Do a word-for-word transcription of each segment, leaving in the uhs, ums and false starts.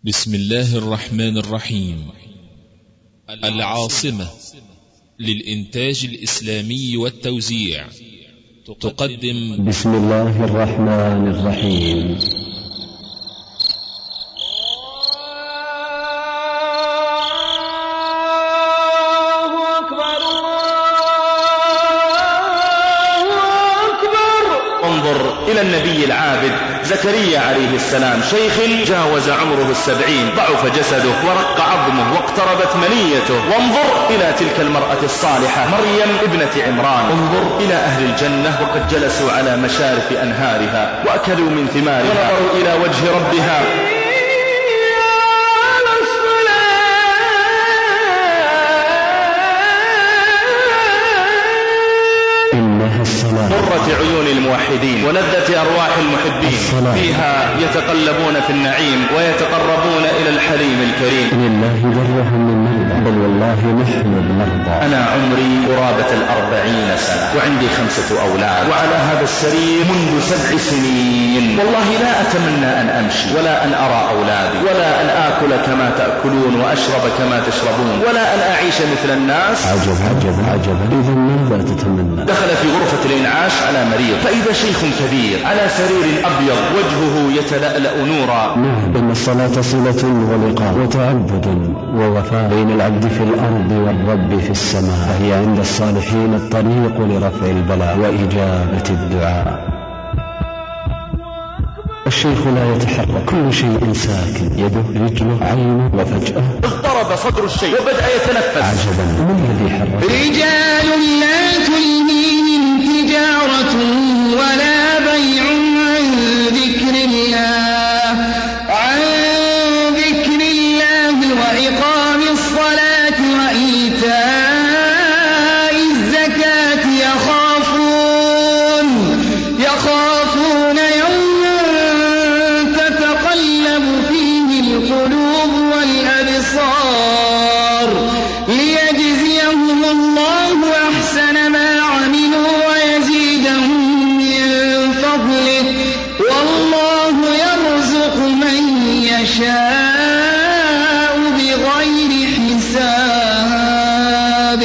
بسم الله الرحمن الرحيم. العاصمة للإنتاج الإسلامي والتوزيع تقدم بسم الله الرحمن الرحيم. إلى النبي العابد زكريا عليه السلام، شيخ جاوز عمره السبعين، ضعف جسده ورق عظمه واقتربت منيته. وانظر إلى تلك المرأة الصالحة مريم ابنة عمران، انظر إلى أهل الجنة وقد جلسوا على مشارف أنهارها وأكلوا من ثمارها ونظروا إلى وجه ربها. قرة عيون الموحدين ولذة أرواح المحبين، فيها يتقلبون في النعيم ويتقربون إلى الحليم الكريم. لله ذرهم من مرضى، بل والله نحن المرضى. أنا عمري قرابة الأربعين سنة وعندي خمسة أولاد، وعلى هذا السرير منذ سبع سنين. والله لا أتمنى أن أمشي ولا أن أرى أولادي ولا أن آكل كما تأكلون وأشرب كما تشربون ولا أن أعيش مثل الناس. عجب عجب عجب. إذا ماذا تتمنى؟ دخل في غرفة الإنعاش على مريض، فإذا شيخ كبير على سرير أبيض وجهه يتلألأ نورا. نعم، إن الصلاة صلة ولقاء وتعبد ووفاء بين العبد في الأرض والرب في السماء، فهي عند الصالحين الطريق لرفع البلاء وإجابة الدعاء. الشيخ لا يتحرك، كل شيء ساكن، يده رجله عينه، وفجأة اضطرب صدر الشيخ وبدأ يتنفس. عجبا، من الذي حرك؟ رجال لا تلهيهم تجارة ولا بيع عن ذكر الله عن ذكر الله وإقام الصلاة وإيتاء الزكاة يخافون يخافون يوما تتقلب فيه القلوب والأبصار ليجزيهم الله أحسن ما عملوا ويزيدهم من فضله والله يرزق من يشاء بغير حساب.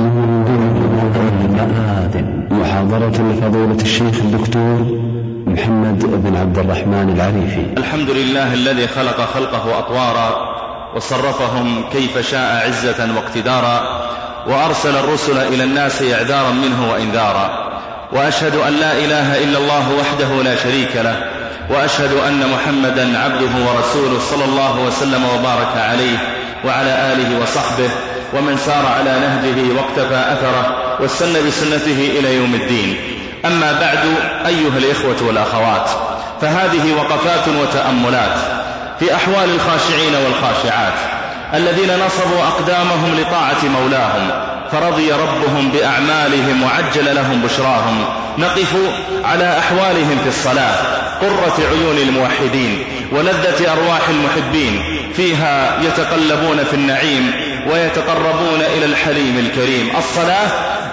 محاضرة لفضيلة الشيخ الدكتور محمد بن عبد الرحمن العريفي. الحمد لله الذي خلق خلقه أطوارا وصرفهم كيف شاء عزة واقتدارا، وأرسل الرسل إلى الناس إعذارا منه وإنذارا، وأشهد أن لا إله إلا الله وحده لا شريك له، وأشهد أن محمدا عبده ورسوله صلى الله وسلم وبارك عليه وعلى آله وصحبه ومن سار على نهجه واقتفى أثره واستنى بسنته إلى يوم الدين. أما بعد، أيها الإخوة والأخوات، فهذه وقفات وتأملات في أحوال الخاشعين والخاشعات الذين نصبوا أقدامهم لطاعة مولاهم فرضي ربهم بأعمالهم وعجل لهم بشراهم. نقف على أحوالهم في الصلاة، قرة عيون الموحدين ولذة أرواح المحبين، فيها يتقلبون في النعيم ويتقربون إلى الحليم الكريم. الصلاة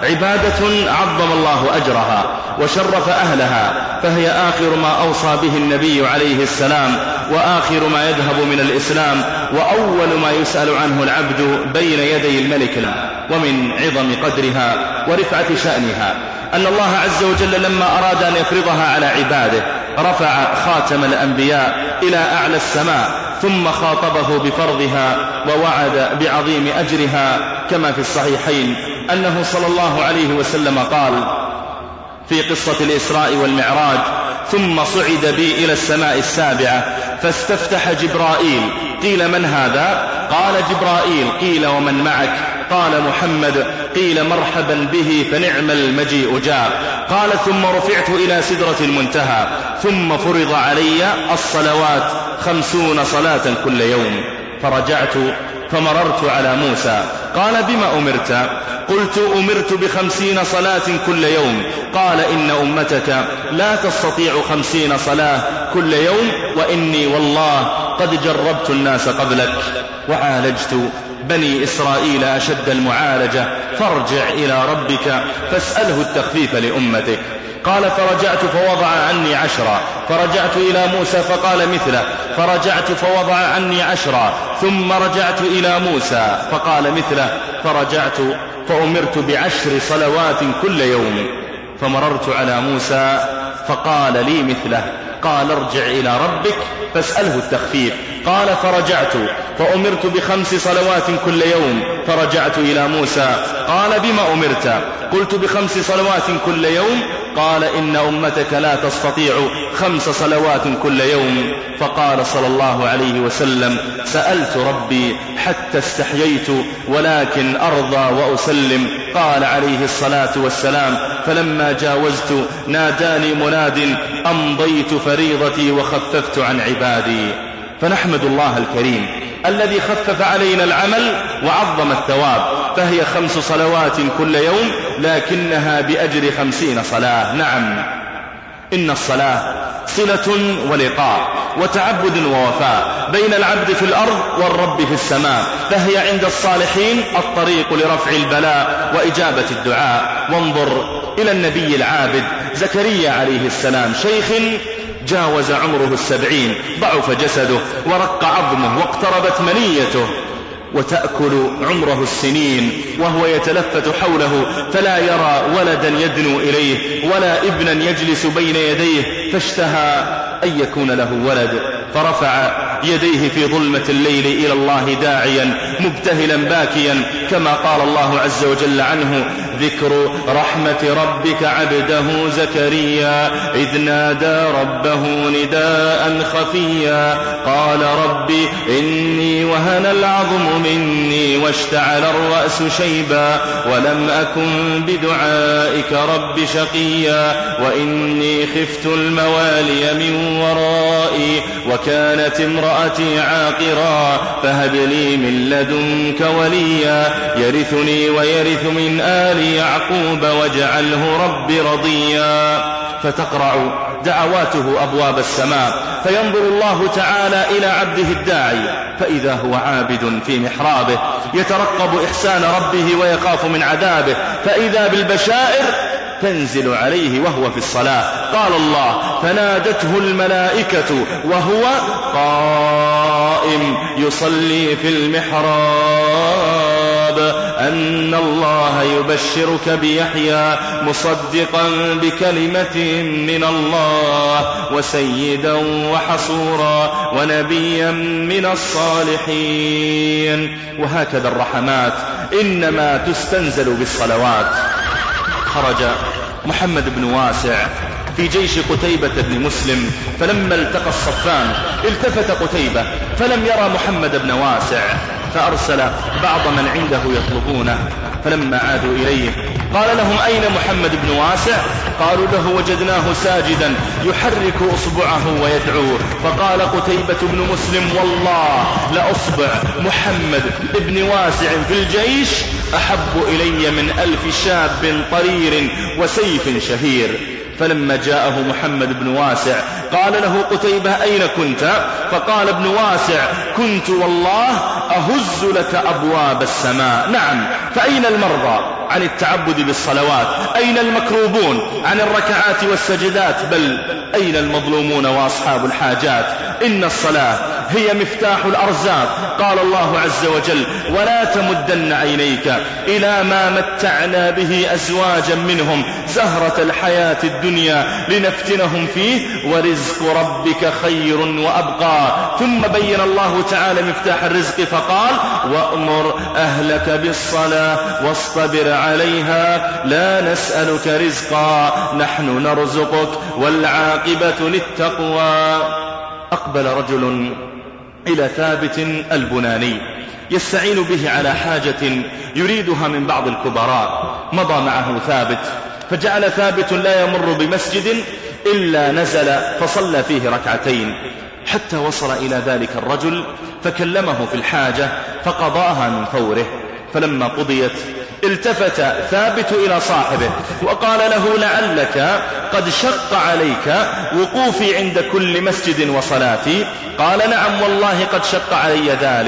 عبادة عظم الله أجرها وشرف أهلها، فهي آخر ما أوصى به النبي عليه السلام، وآخر ما يذهب من الإسلام، وأول ما يسأل عنه العبد بين يدي الملك. ومن عظم قدرها ورفعة شأنها أن الله عز وجل لما أراد أن يفرضها على عباده رفع خاتم الأنبياء إلى أعلى السماء، ثم خاطبه بفرضها ووعد بعظيم أجرها، كما في الصحيحين أنه صلى الله عليه وسلم قال في قصة الإسراء والمعراج: ثم صعد بي إلى السماء السابعة فاستفتح جبرائيل، قيل من هذا؟ قال جبرائيل. قيل ومن معك؟ قال محمد. قيل مرحبا به فنعم المجيء جاء. قال ثم رفعت إلى سدرة المنتهى، ثم فرض علي الصلوات خمسون صلاة كل يوم، فرجعت فمررت على موسى، قال بما أمرت؟ قلت أمرت بخمسين صلاة كل يوم. قال إن أمتك لا تستطيع خمسين صلاة كل يوم، وإني والله قد جربت الناس قبلك وعالجت بني إسرائيل أشد المعالجة، فارجع إلى ربك فاسأله التخفيف لأمتك. قال فرجعت فوضع عني عشرا، فرجعت إلى موسى فقال مثله، فرجعت فوضع عني عشرا، ثم رجعت إلى موسى فقال مثله، فرجعت فأمرت بعشر صلوات كل يوم، فمررت على موسى فقال لي مثله. قال ارجع إلى ربك فاسأله التخفيف. قال فرجعت فأمرت بخمس صلوات كل يوم، فرجعت إلى موسى قال بما أمرت؟ قلت بخمس صلوات كل يوم. قال إن أمتك لا تستطيع خمس صلوات كل يوم. فقال صلى الله عليه وسلم سألت ربي حتى استحييت ولكن أرضى وأسلم. قال عليه الصلاة والسلام فلما جاوزت ناداني مناد أمضيت فريضتي وخففت عن عبادي. فنحمد الله الكريم الذي خفف علينا العمل وعظم الثواب، فهي خمس صلوات كل يوم لكنها بأجر خمسين صلاة. نعم، إن الصلاة صلة ولقاء وتعبد ووفاء بين العبد في الأرض والرب في السماء، فهي عند الصالحين الطريق لرفع البلاء وإجابة الدعاء. وانظر إلى النبي العابد زكريا عليه السلام، شيخ جاوز عمره السبعين، ضعف جسده ورق عظمه واقتربت منيته، وتأكل عمره السنين وهو يتلفت حوله فلا يرى ولدا يدنو إليه ولا ابنا يجلس بين يديه، فاشتهى أن يكون له ولد، فرفع يديه في ظلمة الليل إلى الله داعيا مبتهلا باكيا، كما قال الله عز وجل عنه ذكر رحمة ربك عبده زكريا إذ نادى ربه نداء خفيا قال رب إني وهن العظم مني واشتعل الرأس شيبا ولم أكن بدعائك رب شقيا وإني خفت الموالي من ورائي وكانت امرأتي عاقرا فهب لي من لدنك وليا يرثني ويرث من آل يعقوب واجعله رب رضيا. فتقرع دعواته أبواب السماء، فينظر الله تعالى إلى عبده الداعي فإذا هو عابد في محرابه يترقب إحسان ربه ويخاف من عذابه، فإذا بالبشائر تنزل عليه وهو في الصلاة. قال الله فنادته الملائكة وهو قائم يصلي في المحراب أن الله يبشرك بيحيى مصدقا بكلمة من الله وسيدا وحصورا ونبيا من الصالحين. وهكذا الرحمات إنما تستنزل بالصلوات. خرج محمد بن واسع في جيش قتيبة بن مسلم، فلما التقى الصفان التفت قتيبة فلم يرى محمد بن واسع، فأرسل بعض من عنده يطلبونه، فلما عادوا إليه قال لهم أين محمد بن واسع؟ قالوا له وجدناه ساجدا يحرك أصبعه ويدعو. فقال قتيبة بن مسلم والله لأصبع محمد بن واسع في الجيش أحب إلي من ألف شاب طرير وسيف شهير. فلما جاءه محمد بن واسع قال له قتيبة أين كنت؟ فقال ابن واسع كنت والله أهز لك أبواب السماء. نعم، فأين المرضى عن التعبد بالصلوات؟ أين المكروبون عن الركعات والسجدات؟ بل أين المظلومون وأصحاب الحاجات؟ إن الصلاة هي مفتاح الأرزاق. قال الله عز وجل ولا تمدن عينيك إلى ما متعنا به أزواجا منهم زهرة الحياة الدنيا لنفتنهم فيه ورزق ربك خير وأبقى. ثم بين الله تعالى مفتاح الرزق فقال وأمر أهلك بالصلاة واصطبر عليها لا نسألك رزقا نحن نرزقك والعاقبة للتقوى. أقبل رجل إلى ثابت البناني يستعين به على حاجة يريدها من بعض الكبراء، مضى معه ثابت، فجعل ثابت لا يمر بمسجد إلا نزل فصلى فيه ركعتين حتى وصل إلى ذلك الرجل فكلمه في الحاجة فقضاها من فوره. فلما قضيت التفت ثابت إلى صاحبه وقال له لعلك قد شق عليك وقوفي عند كل مسجد وصلاتي؟ قال نعم والله قد شق علي ذلك.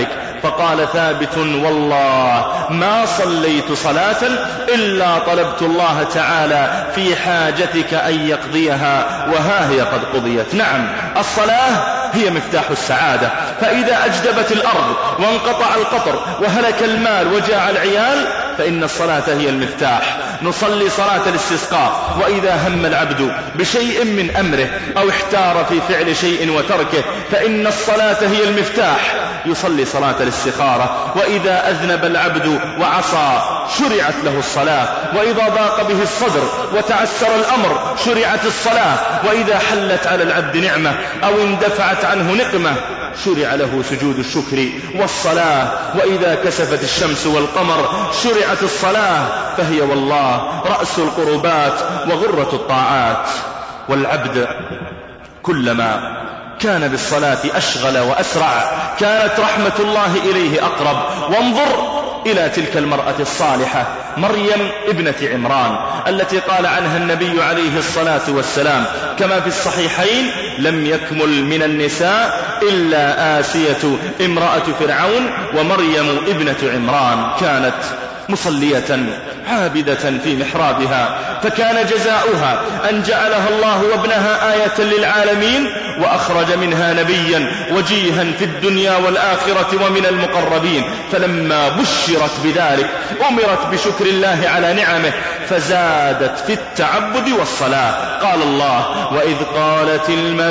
فقال ثابت والله ما صليت صلاة إلا طلبت الله تعالى في حاجتك أن يقضيها وها هي قد قضيت. نعم، الصلاة هي مفتاح السعادة، فإذا أجدبت الأرض وانقطع القطر وهلك المال وجاع العيال فإن الصلاة هي المفتاح. نصلي صلاة الاستسقاء وإذا هم العبد بشيء من أمره أو احتار في فعل شيء وتركه فإن الصلاة هي المفتاح. يصلي صلاة الاستخارة وإذا أذنب العبد وعصى شرعت له الصلاة، وإذا ضاق به الصدر وتعسر الأمر شرعت الصلاة، وإذا حلت على العبد نعمة أو اندفعت عنه نقمة شرع له سجود الشكر والصلاة، وإذا كسفت الشمس والقمر شرعت الصلاة، فهي والله رأس القربات وغرة الطاعات. والعبد كلما كان بالصلاة أشغل وأسرع كانت رحمة الله إليه أقرب. وانظر إلى تلك المرأة الصالحة مريم ابنة عمران التي قال عنها النبي عليه الصلاة والسلام كما في الصحيحين: لم يكمل من النساء إلا آسية امرأة فرعون ومريم ابنة عمران. كانت مصلية عابدة في محرابها، فكان جزاؤها أن جعلها الله وابنها آية للعالمين وأخرج منها نبيا وجيها في الدنيا والآخرة ومن المقربين. فلما بشرت بذلك أمرت بشكر الله على نعمه فزادت في التعبد والصلاة. قال الله: وإذ قالت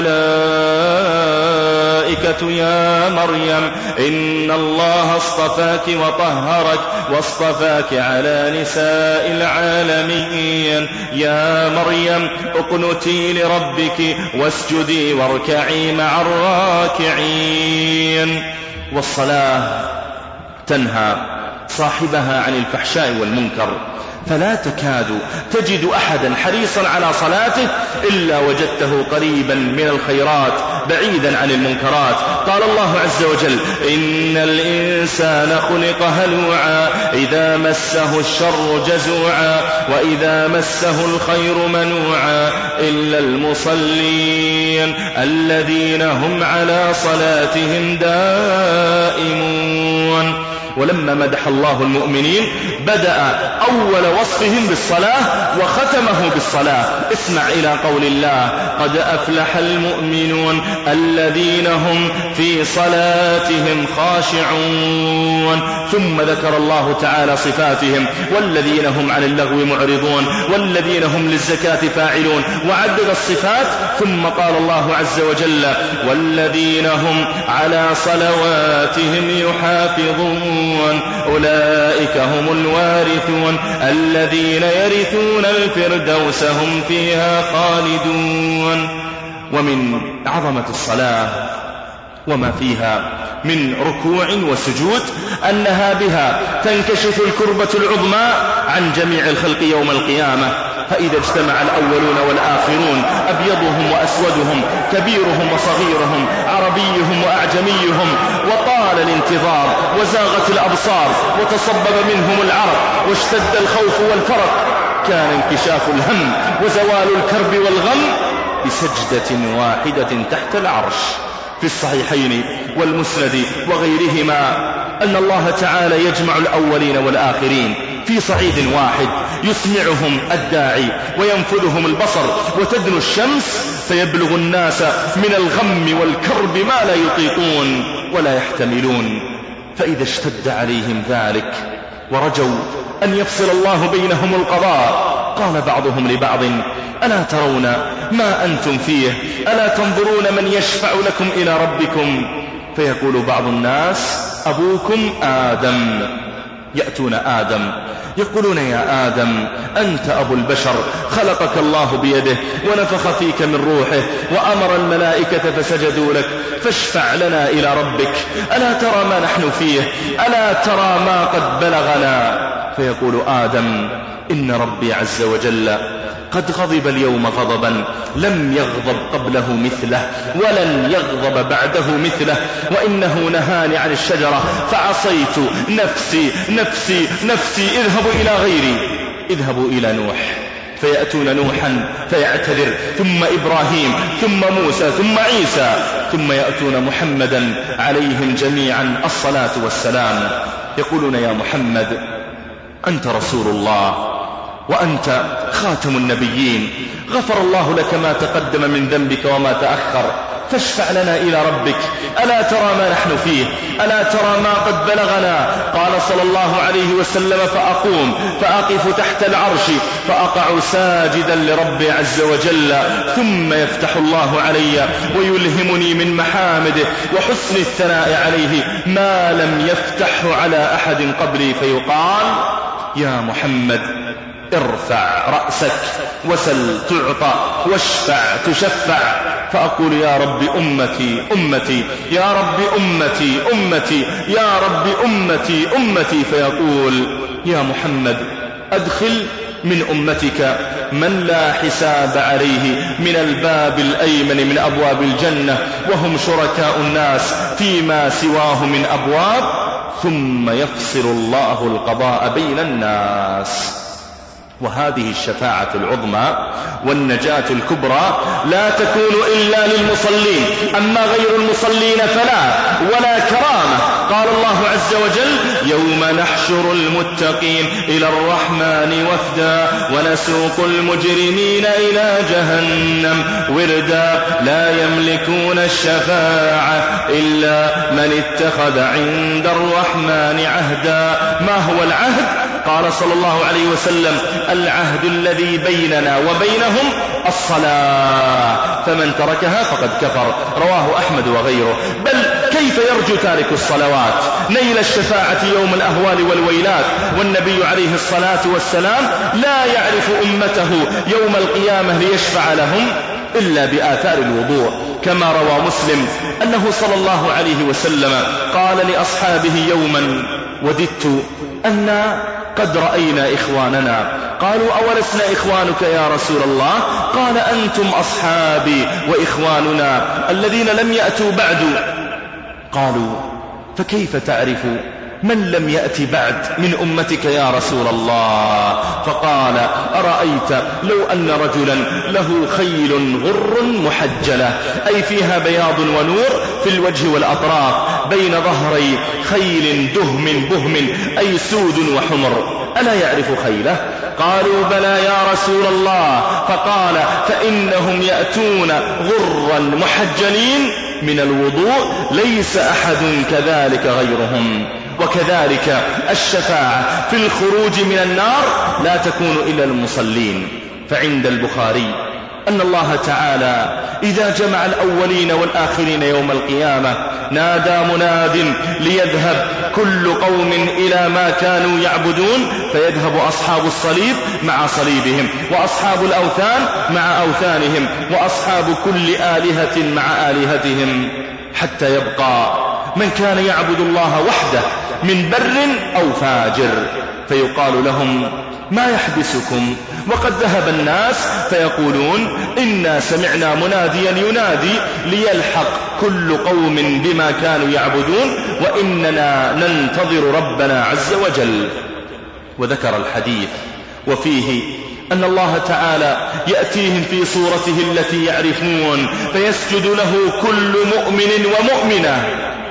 الملائكة يا مريم إن الله اصطفاك وطهرك واصطفاك على نساء العالمين يا مريم اقنتي لربك واسجدي واركعي مع الراكعين. والصلاة تنهى صاحبها عن الفحشاء والمنكر، فلا تكاد تجد أحدا حريصا على صلاته إلا وجدته قريبا من الخيرات بعيدا عن المنكرات. قال الله عز وجل: إن الإنسان خلق هلوعا إذا مسه الشر جزوعا وإذا مسه الخير منوعا إلا المصلين الذين هم على صلاتهم دائمون. ولما مدح الله المؤمنين بدأ أول وصفهم بالصلاة وختمه بالصلاة. اسمع إلى قول الله: قد أفلح المؤمنون الذين هم في صلاتهم خاشعون. ثم ذكر الله تعالى صفاتهم: والذين هم عن اللغو معرضون والذين هم للزكاة فاعلون، وعدد الصفات. ثم قال الله عز وجل: والذين هم على صلواتهم يحافظون أولئك هم الوارثون الذين يرثون الفردوس هم فيها خالدون. ومن عظمة الصلاة وما فيها من ركوع وسجود أنها بها تنكشف الكربة العظمى عن جميع الخلق يوم القيامة. فإذا اجتمع الأولون والآخرون أبيضهم وأسودهم كبيرهم وصغيرهم عربيهم وأعجميهم وطال الانتظار وزاغت الأبصار وتصبب منهم العرق واشتد الخوف والفرق، كان انكشاف الهم وزوال الكرب والغم بسجدة واحدة تحت العرش. في الصحيحين والمسند وغيرهما أن الله تعالى يجمع الأولين والآخرين في صعيد واحد، يسمعهم الداعي وينفذهم البصر وتدنو الشمس فيبلغ الناس من الغم والكرب ما لا يطيقون ولا يحتملون. فإذا اشتد عليهم ذلك ورجوا أن يفصل الله بينهم القضاء قال بعضهم لبعض: ألا ترون ما أنتم فيه؟ ألا تنظرون من يشفع لكم إلى ربكم؟ فيقول بعض الناس: أبوكم آدم. يأتون آدم يقولون: يا آدم أنت أبو البشر، خلقك الله بيده ونفخ فيك من روحه وأمر الملائكة فسجدوا لك، فاشفع لنا إلى ربك، ألا ترى ما نحن فيه؟ ألا ترى ما قد بلغنا؟ فيقول آدم: إن ربي عز وجل قد غضب اليوم غضبا لم يغضب قبله مثله ولن يغضب بعده مثله، وإنه نهاني عن الشجرة فعصيت، نفسي نفسي نفسي، اذهبوا إلى غيري، اذهبوا إلى نوح فيأتون نوحا فيعتذر، ثم إبراهيم، ثم موسى، ثم عيسى، ثم يأتون محمدا عليهم جميعا الصلاة والسلام، يقولون يا محمد أنت رسول الله وأنت خاتم النبيين، غفر الله لك ما تقدم من ذنبك وما تأخر، فاشفع لنا إلى ربك، ألا ترى ما نحن فيه، ألا ترى ما قد بلغنا. قال صلى الله عليه وسلم فأقوم فأقف تحت العرش فأقع ساجدا لربي عز وجل، ثم يفتح الله علي ويلهمني من محامده وحسن الثناء عليه ما لم يفتحه على أحد قبلي، فيقال يا محمد ارفع رأسك وسل تعطى واشفع تشفع، فأقول يا رب أمتي أمتي يا رب أمتي أمتي يا رب أمتي أمتي، فيقول يا محمد أدخل من أمتك من لا حساب عليه من الباب الأيمن من أبواب الجنة، وهم شركاء الناس فيما سواه من أبواب، ثم يفصل الله القضاء بين الناس. وهذه الشفاعة العظمى والنجاة الكبرى لا تكون إلا للمصلين، أما غير المصلين فلا ولا كرامة. قال الله عز وجل يوم نحشر المتقين إلى الرحمن وفدا ونسوق المجرمين إلى جهنم وردا لا يملكون الشفاعة إلا من اتخذ عند الرحمن عهدا. ما هو العهد؟ قال صلى الله عليه وسلم العهد الذي بيننا وبينهم الصلاة، فمن تركها فقد كفر، رواه أحمد وغيره. بل كيف يرجو تارك الصلوات نيل الشفاعة يوم الأهوال والويلات، والنبي عليه الصلاة والسلام لا يعرف أمته يوم القيامة ليشفع لهم إلا بآثار الوضوء، كما روى مسلم أنه صلى الله عليه وسلم قال لأصحابه يوما وددت أن قد رأينا إخواننا، قالوا أولسنا إخوانك يا رسول الله؟ قال أنتم أصحابي وإخواننا الذين لم يأتوا بعد. قالوا فكيف تعرف من لم يأتي بعد من أمتك يا رسول الله؟ فقال أرأيت لو أن رجلا له خيل غر محجلة، أي فيها بياض ونور في الوجه والأطراف، بين ظهري خيل دهم بهم، أي سود وحمر، ألا يعرف خيله؟ قالوا بلى يا رسول الله. فقال فإنهم يأتون غرا محجلين من الوضوء، ليس أحد كذلك غيرهم. وكذلك الشفاعة في الخروج من النار لا تكون إلا المصلين، فعند البخاري أن الله تعالى إذا جمع الأولين والآخرين يوم القيامة نادى مناد ليذهب كل قوم إلى ما كانوا يعبدون، فيذهب أصحاب الصليب مع صليبهم، وأصحاب الأوثان مع أوثانهم، وأصحاب كل آلهة مع آلهتهم، حتى يبقى من كان يعبد الله وحده من بر أو فاجر، فيقال لهم ما يحبسكم وقد ذهب الناس؟ فيقولون إنا سمعنا مناديا ينادي ليلحق كل قوم بما كانوا يعبدون وإننا ننتظر ربنا عز وجل. وذكر الحديث وفيه أن الله تعالى يأتيهم في صورته التي يعرفون فيسجد له كل مؤمن ومؤمنة.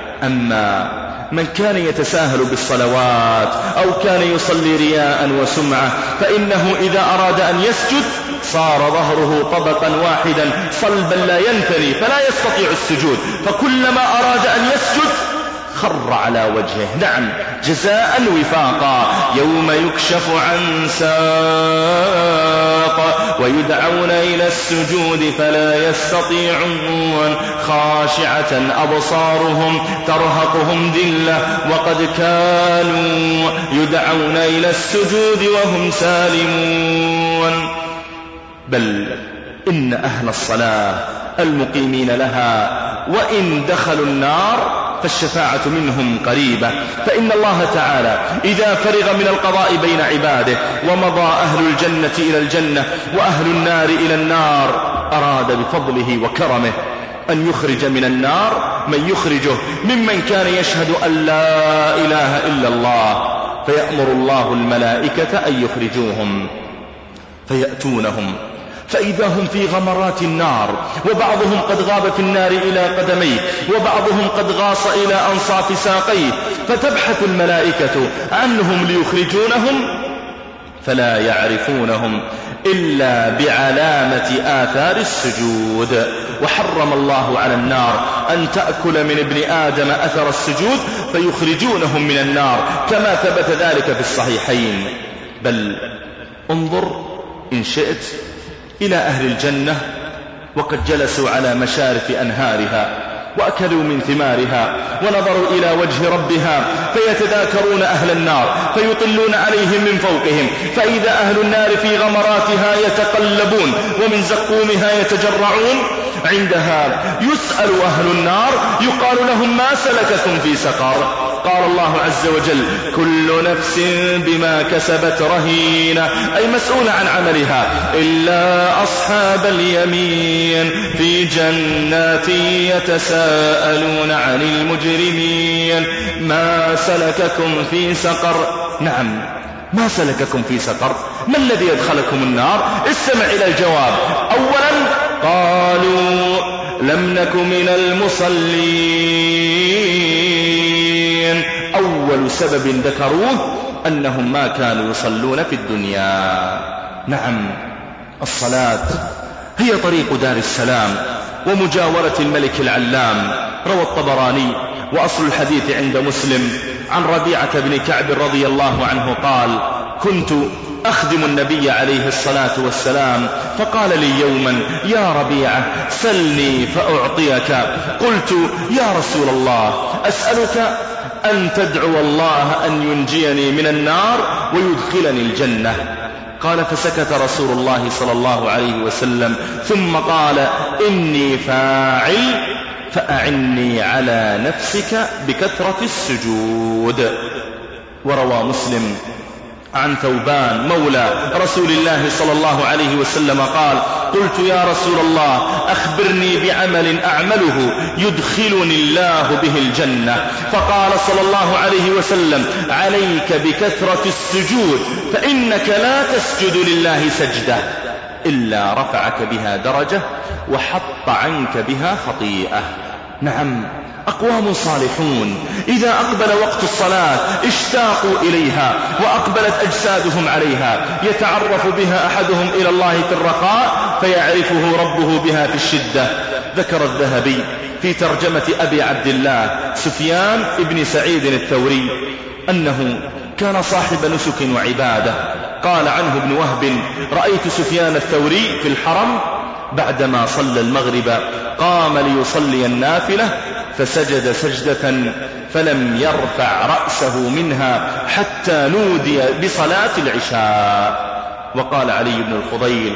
أما من كان يتساهل بالصلوات أو كان يصلي رياء وسمعة فإنه إذا أراد أن يسجد صار ظهره طبقا واحدا صلبا لا ينثني فلا يستطيع السجود، فكلما أراد أن يسجد خر على وجهه. نعم، جزاء وفاقا. يوم يكشف عن ساق ويدعون إلى السجود فلا يستطيعون، خاشعة أبصارهم ترهقهم ذلة وقد كانوا يدعون إلى السجود وهم سالمون. بل إن أهل الصلاة المقيمين لها وإن دخلوا النار فالشفاعة منهم قريبة، فإن الله تعالى إذا فرغ من القضاء بين عباده ومضى أهل الجنة إلى الجنة وأهل النار إلى النار أراد بفضله وكرمه أن يخرج من النار من يخرجه ممن كان يشهد أن لا إله إلا الله، فيأمر الله الملائكة أن يخرجوهم. فيأتونهم فإذا هم في غمرات النار، وبعضهم قد غاب في النار إلى قدميه، وبعضهم قد غاص إلى أنصاف ساقيه، فتبحث الملائكة عنهم ليخرجونهم فلا يعرفونهم إلا بعلامة آثار السجود. وحرم الله على النار أن تأكل من ابن آدم أثر السجود فيخرجونهم من النار، كما ثبت ذلك في الصحيحين. بل انظر إن شئت إلى أهل الجنة وقد جلسوا على مشارف أنهارها وأكلوا من ثمارها ونظروا إلى وجه ربها، فيتذاكرون أهل النار فيطلون عليهم من فوقهم، فإذا أهل النار في غمراتها يتقلبون ومن زقومها يتجرعون، عندها يسأل أهل النار يقال لهم ما سلككم في سقر؟ قال الله عز وجل كل نفس بما كسبت رهينة، أي مسؤولة عن عملها، إلا أصحاب اليمين في جنات يتساءلون عن المجرمين ما سلككم في سقر؟ نعم، ما سلككم في سقر؟ ما الذي يدخلكم النار؟ استمع إلى الجواب. أولا قالوا لم نك من المصلين، أول سبب ذكروه أنهم ما كانوا يصلون في الدنيا. نعم، الصلاة هي طريق دار السلام ومجاورة الملك العلام. روى الطبراني وأصل الحديث عند مسلم عن ربيعة بن كعب رضي الله عنه قال كنت أخدم النبي عليه الصلاة والسلام، فقال لي يوما يا ربيعة سلني فأعطيك. قلت يا رسول الله أسألك أن تدعو الله أن ينجيني من النار ويدخلني الجنة. قال فسكت رسول الله صلى الله عليه وسلم ثم قال إني فاعل فأعني على نفسك بكثرة السجود. وروى مسلم عن ثوبان مولى رسول الله صلى الله عليه وسلم قال قلت يا رسول الله أخبرني بعمل أعمله يدخلني الله به الجنة، فقال صلى الله عليه وسلم عليك بكثرة السجود فإنك لا تسجد لله سجدة إلا رفعك بها درجة وحط عنك بها خطيئة. نعم، أقوام صالحون إذا أقبل وقت الصلاة اشتاقوا إليها وأقبلت أجسادهم عليها، يتعرف بها أحدهم إلى الله في الرخاء فيعرفه ربه بها في الشدة. ذكر الذهبي في ترجمة أبي عبد الله سفيان ابن سعيد الثوري أنه كان صاحب نسك وعبادة. قال عنه ابن وهب رأيت سفيان الثوري في الحرم بعدما صلى المغرب قام ليصلي النافلة فسجد سجدة فلم يرفع رأسه منها حتى نودي بصلاة العشاء. وقال علي بن الفضيل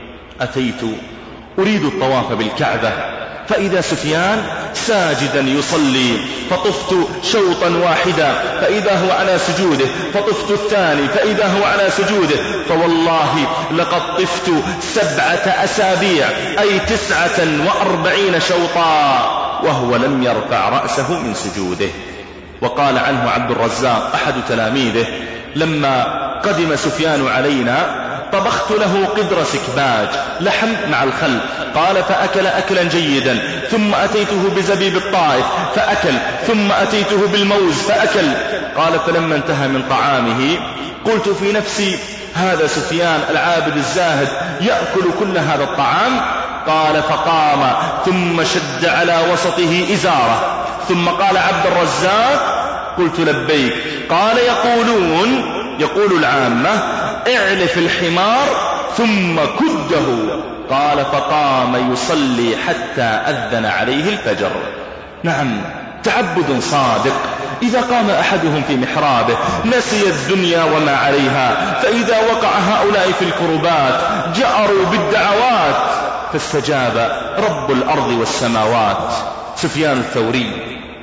أتيت أريد الطواف بالكعبة فإذا سفيان ساجدا يصلي فطفت شوطا واحدا فإذا هو على سجوده، فطفت الثاني فإذا هو على سجوده، فوالله لقد طفت سبعة أسابيع أي تسعة وأربعين شوطا وهو لم يرفع رأسه من سجوده. وقال عنه عبد الرزاق أحد تلاميذه لما قدم سفيان علينا طبخت له قدر سكباج لحم مع الخل، قال فأكل أكلا جيدا، ثم أتيته بزبيب الطائف فأكل، ثم أتيته بالموز فأكل. قال فلما انتهى من طعامه قلت في نفسي هذا سفيان العابد الزاهد يأكل كل هذا الطعام. قال فقام ثم شد على وسطه إزاره ثم قال عبد الرزاق قلت لبيك. قال يقولون يقول العامة اعلف الحمار ثم كده. قال فقام يصلي حتى أذن عليه الفجر. نعم، تعبد صادق. إذا قام أحدهم في محرابه نسي الدنيا وما عليها، فإذا وقع هؤلاء في الكربات جأروا بالدعوات فاستجاب رب الأرض والسماوات. سفيان الثوري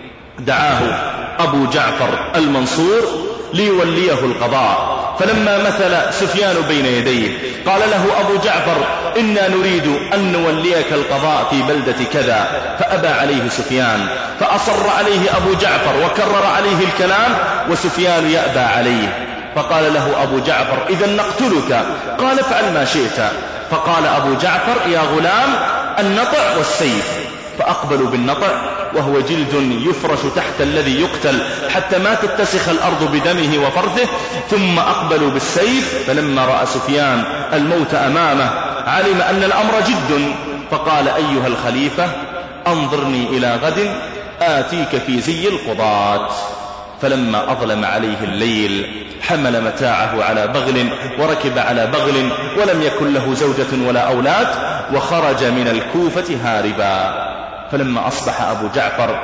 دعاه أبو جعفر المنصور ليوليه القضاء، فلما مثل سفيان بين يديه قال له أبو جعفر إنا نريد أن نوليك القضاء في بلدة كذا، فأبى عليه سفيان، فأصر عليه أبو جعفر وكرر عليه الكلام وسفيان يأبى عليه. فقال له أبو جعفر إذا نقتلك. قال افعل ما شئت. فقال أبو جعفر يا غلام النطع والسيف. فأقبلوا بالنطع وهو جلد يفرش تحت الذي يقتل حتى ما تتسخ الأرض بدمه وفرثه. ثم أقبلوا بالسيف. فلما رأى سفيان الموت أمامه علم أن الأمر جد، فقال أيها الخليفة أنظرني إلى غد آتيك في زي القضاة. فلما أظلم عليه الليل حمل متاعه على بغل وركب على بغل ولم يكن له زوجة ولا أولاد، وخرج من الكوفة هاربا. فلما أصبح أبو جعفر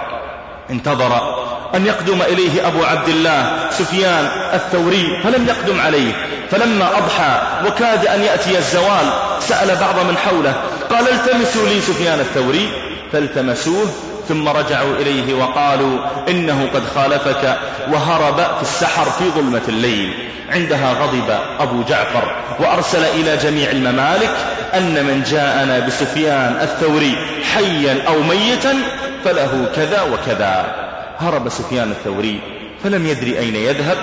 انتظر أن يقدم إليه أبو عبد الله سفيان الثوري فلم يقدم عليه. فلما أضحى وكاد أن يأتي الزوال سأل بعض من حوله قال التمسوا لي سفيان الثوري، فالتمسوه ثم رجعوا إليه وقالوا إنه قد خالفك وهرب في السحر في ظلمة الليل. عندها غضب أبو جعفر وأرسل إلى جميع الممالك أن من جاءنا بسفيان الثوري حيا أو ميتا فله كذا وكذا. هرب سفيان الثوري فلم يدري أين يذهب،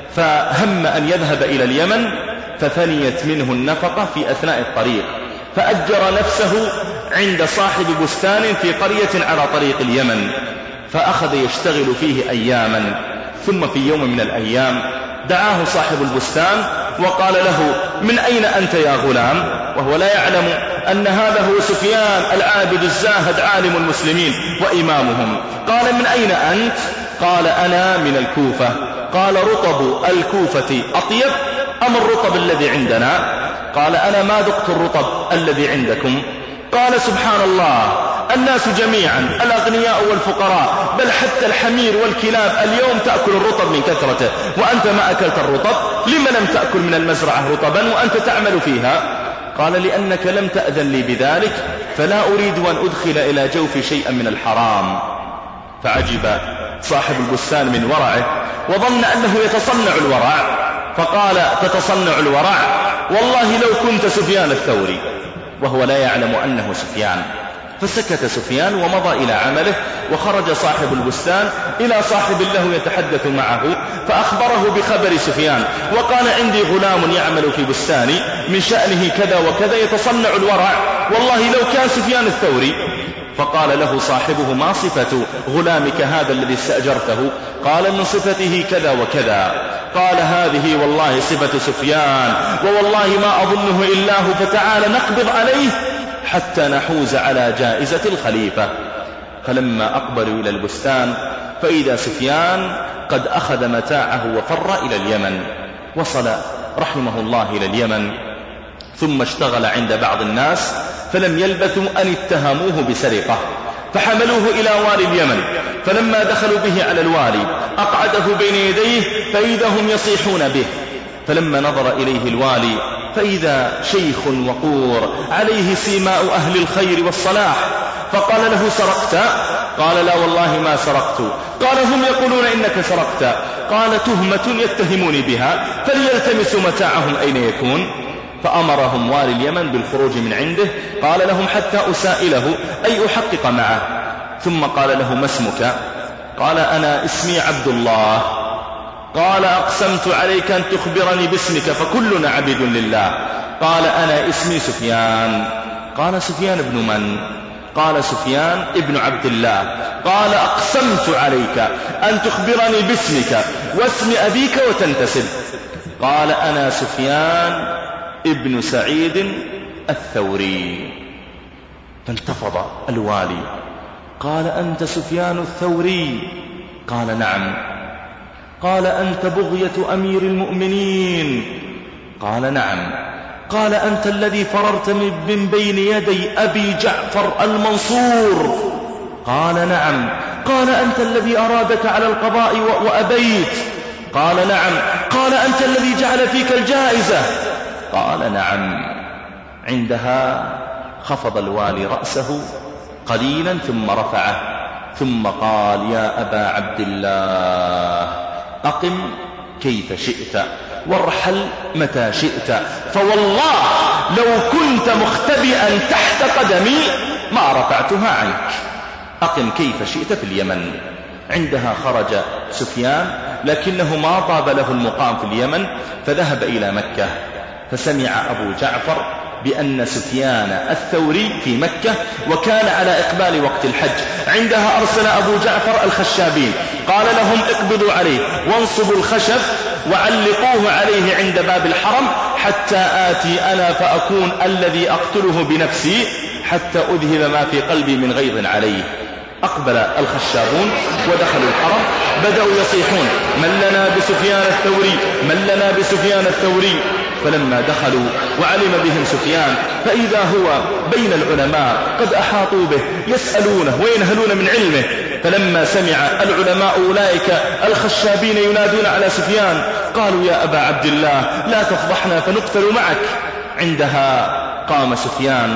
فهم أن يذهب إلى اليمن، ففنيت منه النفقة في أثناء الطريق، فأجر نفسه عند صاحب بستان في قرية على طريق اليمن، فأخذ يشتغل فيه أياما. ثم في يوم من الأيام دعاه صاحب البستان وقال له من أين أنت يا غلام؟ وهو لا يعلم أن هذا هو سفيان العابد الزاهد عالم المسلمين وإمامهم. قال من أين أنت؟ قال أنا من الكوفة. قال رطب الكوفة أطيب أم الرطب الذي عندنا؟ قال أنا ما ذقت الرطب الذي عندكم. قال سبحان الله الناس جميعا الأغنياء والفقراء بل حتى الحمير والكلاب اليوم تأكل الرطب من كثرته، وأنت ما أكلت الرطب. لما لم تأكل من المزرعة رطبا وأنت تعمل فيها؟ قال لأنك لم تأذن لي بذلك، فلا أريد أن أدخل إلى جوفي شيئا من الحرام. فعجب صاحب البستان من ورعه وظن أنه يتصنع الورع، فقال تتصنع الورع؟ والله لو كنت سفيان الثوري، وهو لا يعلم أنه سفيان. فسكت سفيان ومضى إلى عمله، وخرج صاحب البستان إلى صاحب له يتحدث معه فأخبره بخبر سفيان وقال عندي غلام يعمل في بستاني من شأنه كذا وكذا يتصنع الورع، والله لو كان سفيان الثوري. فقال له صاحبه ما صفة غلامك هذا الذي استأجرته؟ قال من صفته كذا وكذا. قال هذه والله صفة سفيان، ووالله ما أظنه إلا هو، فتعال نقبض عليه حتى نحوز على جائزة الخليفة. فلما أقبلوا إلى البستان فإذا سفيان قد أخذ متاعه وفر إلى اليمن. وصل رحمه الله إلى اليمن، ثم اشتغل عند بعض الناس فلم يلبثوا أن اتهموه بسرقة، فحملوه إلى والي اليمن. فلما دخلوا به على الوالي أقعده بين يديه فإذا هم يصيحون به. فلما نظر إليه الوالي فإذا شيخ وقور عليه سيماء أهل الخير والصلاح، فقال له سرقت؟ قال لا والله ما سرقت. قال هم يقولون إنك سرقت. قال تهمة يتهموني بها، فليلتمسوا متاعهم أين يكون. فأمرهم والي اليمن بالخروج من عنده. قال لهم حتى أسائله أي أحقق معه. ثم قال له ما اسمك؟ قال أنا اسمي عبد الله. قال أقسمت عليك أن تخبرني باسمك فكلنا عبيد لله. قال أنا اسمي سفيان. قال سفيان ابن من؟ قال سفيان ابن عبد الله. قال أقسمت عليك أن تخبرني باسمك واسم أبيك وتنتسب. قال أنا سفيان ابن سعيد الثوري. فانتفض الوالي قال أنت سفيان الثوري؟ قال نعم. قال أنت بغية أمير المؤمنين؟ قال نعم. قال أنت الذي فررت من بين يدي أبي جعفر المنصور؟ قال نعم. قال أنت الذي أرادك على القضاء وأبيت؟ قال نعم. قال أنت الذي جعل فيك الجائزة؟ قال نعم. عندها خفض الوالي رأسه قليلا ثم رفعه، ثم قال يا أبا عبد الله أقم كيف شئت وارحل متى شئت، فوالله لو كنت مختبئا تحت قدمي ما رفعتها عنك. أقم كيف شئت في اليمن. عندها خرج سفيان، لكنه ما طاب له المقام في اليمن فذهب إلى مكة، فسمع أبو جعفر بأن سفيان الثوري في مكة وكان على إقبال وقت الحج. عندها أرسل أبو جعفر الخشابين، قال لهم اقبضوا عليه وانصبوا الخشب وعلقوه عليه عند باب الحرم حتى آتي أنا فأكون الذي أقتله بنفسي حتى أذهب ما في قلبي من غيظ عليه. أقبل الخشابون ودخلوا الحرم، بدأوا يصيحون من لنا بسفيان الثوري، من لنا بسفيان الثوري. فلما دخلوا وعلم بهم سفيان فإذا هو بين العلماء قد أحاطوا به يسألونه وينهلون من علمه. فلما سمع العلماء أولئك الخشابين ينادون على سفيان قالوا يا أبا عبد الله لا تفضحنا فنقتل معك. عندها قام سفيان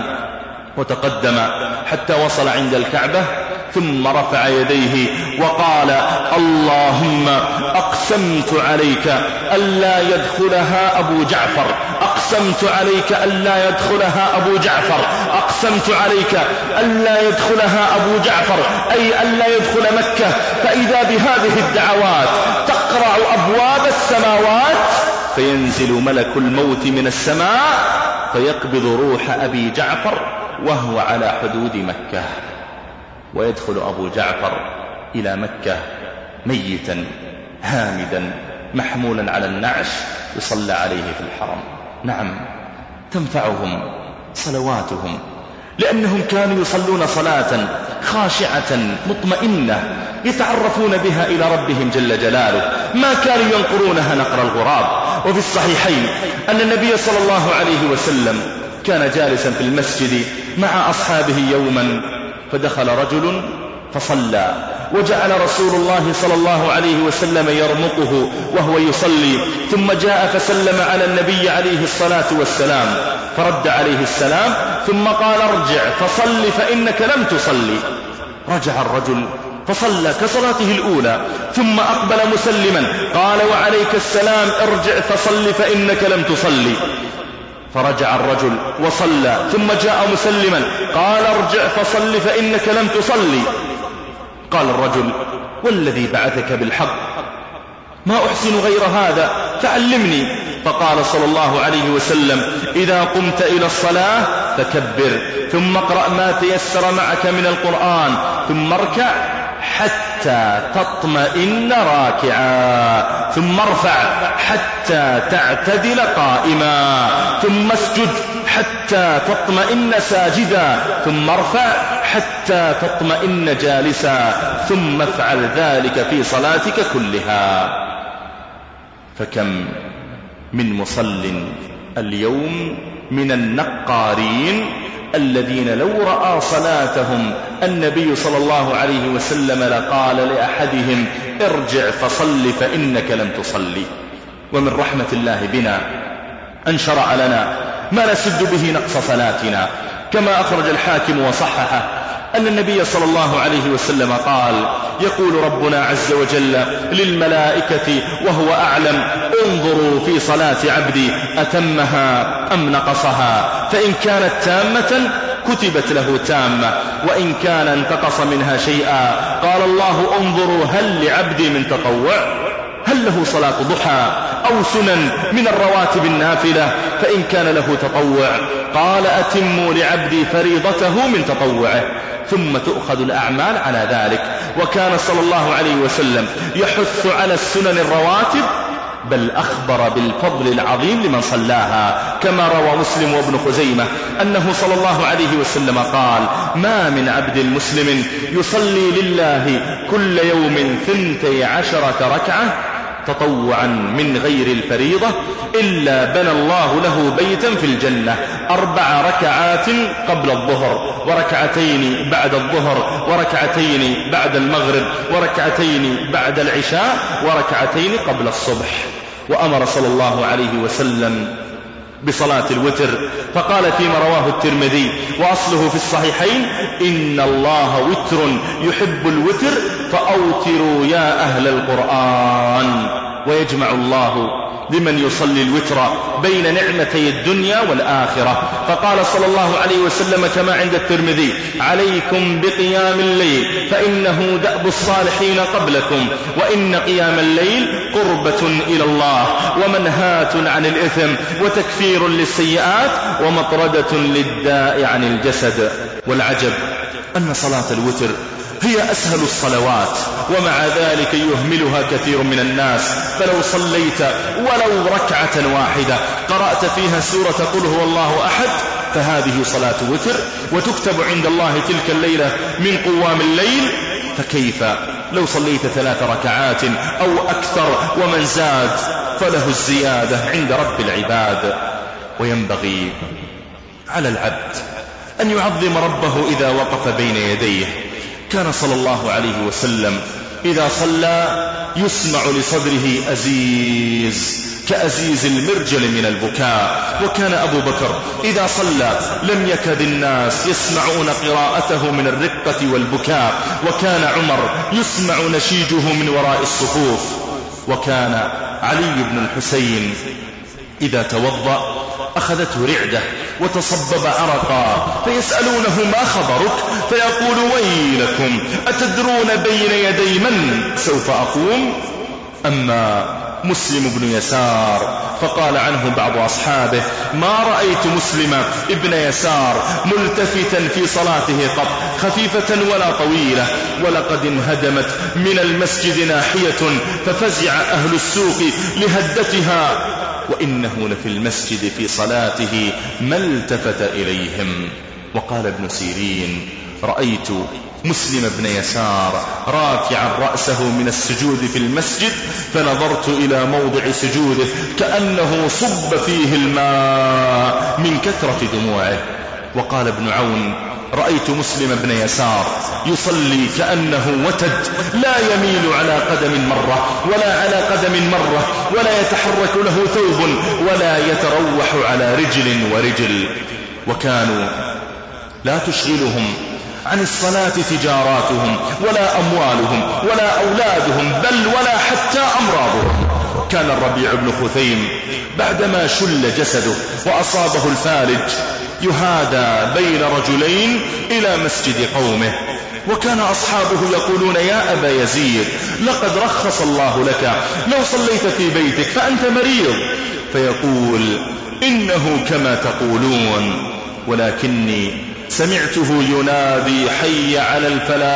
وتقدم حتى وصل عند الكعبة، ثم رفع يديه وقال اللهم أقسمت عليك ألا يدخلها أبو جعفر، أقسمت عليك ألا يدخلها أبو جعفر، أقسمت عليك ألا يدخلها أبو جعفر، أي ألا يدخل مكة. فإذا بهذه الدعوات تقرع أبواب السماوات فينزل ملك الموت من السماء فيقبض روح أبي جعفر وهو على حدود مكة، ويدخل أبو جعفر إلى مكة ميتا هامدا محمولا على النعش يصلى عليه في الحرم. نعم، تنفعهم صلواتهم لأنهم كانوا يصلون صلاة خاشعة مطمئنة يتعرفون بها إلى ربهم جل جلاله، ما كانوا ينقرونها نقر الغراب. وفي الصحيحين أن النبي صلى الله عليه وسلم كان جالسا في المسجد مع أصحابه يوما، فدخل رجل فصلى، وجعل رسول الله صلى الله عليه وسلم يرمقه وهو يصلي، ثم جاء فسلم على النبي عليه الصلاة والسلام فرد عليه السلام، ثم قال ارجع فصل فإنك لم تصلي. رجع الرجل فصلى كصلاته الأولى، ثم أقبل مسلما قال وعليك السلام ارجع فصل فإنك لم تصلي. فرجع الرجل وصلى، ثم جاء مسلما قال ارجع فصل فإنك لم تصلي. قال الرجل والذي بعثك بالحق ما أحسن غير هذا فعلمني. فقال صلى الله عليه وسلم إذا قمت إلى الصلاة فكبر، ثم اقرأ ما تيسر معك من القرآن، ثم اركع حتى تطمئن راكعا، ثم ارفع حتى تعتدل قائما، ثم اسجد حتى تطمئن ساجدا، ثم ارفع حتى تطمئن جالسا، ثم افعل ذلك في صلاتك كلها. فكم من مصل اليوم من النقارين الذين لو رأى صلاتهم النبي صلى الله عليه وسلم لقال لأحدهم ارجع فصل فإنك لم تصلي. ومن رحمة الله بنا أن شرع لنا ما نسد به نقص صلاتنا، كما أخرج الحاكم وصححه أن النبي صلى الله عليه وسلم قال يقول ربنا عز وجل للملائكة وهو أعلم انظروا في صلاة عبدي أتمها أم نقصها، فإن كانت تامة كتبت له تامة، وإن كان انتقص منها شيئا قال الله انظروا هل لعبدي من تطوع، هل له صلاة ضحى أو سنن من الرواتب النافلة، فإن كان له تطوع قال أتموا لعبدي فريضته من تطوعه، ثم تؤخذ الأعمال على ذلك. وكان صلى الله عليه وسلم يحث على السنن الرواتب، بل أخبر بالفضل العظيم لمن صلاها، كما روى مسلم وابن خزيمة أنه صلى الله عليه وسلم قال ما من عبد مسلم يصلي لله كل يوم ثنتي عشرة ركعة تطوعا من غير الفريضة إلا بنى الله له بيتا في الجنة، أربع ركعات قبل الظهر، وركعتين بعد الظهر، وركعتين بعد المغرب، وركعتين بعد العشاء، وركعتين قبل الصبح. وأمر صلى الله عليه وسلم بصلاة الوتر، فقال فيما رواه الترمذي وأصله في الصحيحين إن الله وتر يحب الوتر فأوتروا يا أهل القرآن. ويجمع الله لمن يصلي الوتر بين نعمتي الدنيا والآخرة. فقال صلى الله عليه وسلم كما عند الترمذي: عليكم بقيام الليل فإنه دأب الصالحين قبلكم، وإن قيام الليل قربة إلى الله ومنهاة عن الإثم وتكفير للسيئات ومطردة للداء عن الجسد. والعجب أن صلاة الوتر هي أسهل الصلوات، ومع ذلك يهملها كثير من الناس. فلو صليت ولو ركعة واحدة قرأت فيها سورة قل هو الله أحد فهذه صلاة وتر، وتكتب عند الله تلك الليلة من قوام الليل. فكيف لو صليت ثلاث ركعات أو أكثر، ومن زاد فله الزيادة عند رب العباد. وينبغي على العبد أن يعظم ربه إذا وقف بين يديه. كان صلى الله عليه وسلم إذا صلى يسمع لصدره أزيز كأزيز المرجل من البكاء. وكان أبو بكر إذا صلى لم يكد الناس يسمعون قراءته من الرقة والبكاء. وكان عمر يسمع نشيجه من وراء الصفوف. وكان علي بن الحسين إذا توضأ أخذته رعدة وتصبب عرقا، فيسألونه ما خبرك؟ فيقول ويلكم أتدرون بين يدي من سوف أقوم؟ أما مسلم بن يسار فقال عنه بعض أصحابه: ما رأيت مسلم ابن يسار ملتفتا في صلاته قط خفيفة ولا طويلة، ولقد انهدمت من المسجد ناحية ففزع أهل السوق لهدتها، وإنه لفي المسجد في صلاته ما التفت إليهم. وقال ابن سيرين: رأيت مسلم بن يسار رافعا رأسه من السجود في المسجد فنظرت إلى موضع سجوده كأنه صب فيه الماء من كثرة دموعه. وقال ابن عون: رأيت مسلم بن يسار يصلي كأنه وتد لا يميل على قدم مرة ولا على قدم مرة، ولا يتحرك له ثوب ولا يتروح على رجل ورجل. وكانوا لا تشغلهم عن الصلاة تجاراتهم ولا أموالهم ولا أولادهم، بل ولا حتى أمراضهم. كان الربيع بن خثيم بعدما شل جسده وأصابه الفالج يهادى بين رجلين إلى مسجد قومه، وكان أصحابه يقولون: يا أبا يزيد لقد رخص الله لك لو صليت في بيتك فأنت مريض. فيقول: إنه كما تقولون، ولكني سمعته ينادي حي على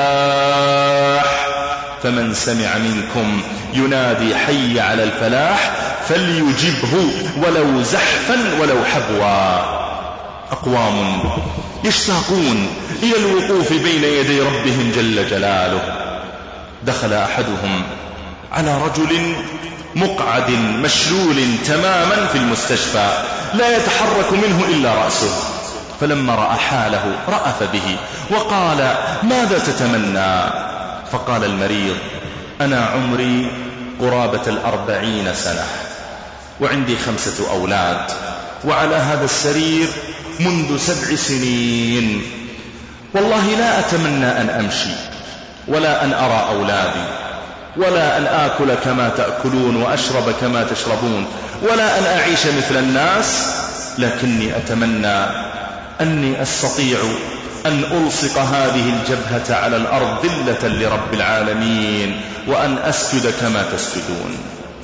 الفلاح، فمن سمع منكم ينادي حي على الفلاح فليجبه ولو زحفا ولو حبوا. أقوام يشتاقون إلى الوقوف بين يدي ربهم جل جلاله. دخل أحدهم على رجل مقعد مشلول تماما في المستشفى لا يتحرك منه إلا رأسه، فلما رأى حاله رأف به وقال: ماذا تتمنى؟ فقال المريض: أنا عمري قرابة الأربعين سنة وعندي خمسة أولاد، وعلى هذا السرير منذ سبع سنين، والله لا أتمنى أن أمشي ولا أن أرى أولادي ولا أن آكل كما تأكلون وأشرب كما تشربون ولا أن أعيش مثل الناس، لكني أتمنى أني أستطيع أن ألصق هذه الجبهة على الأرض ذلة لرب العالمين وأن أسجد كما تسجدون.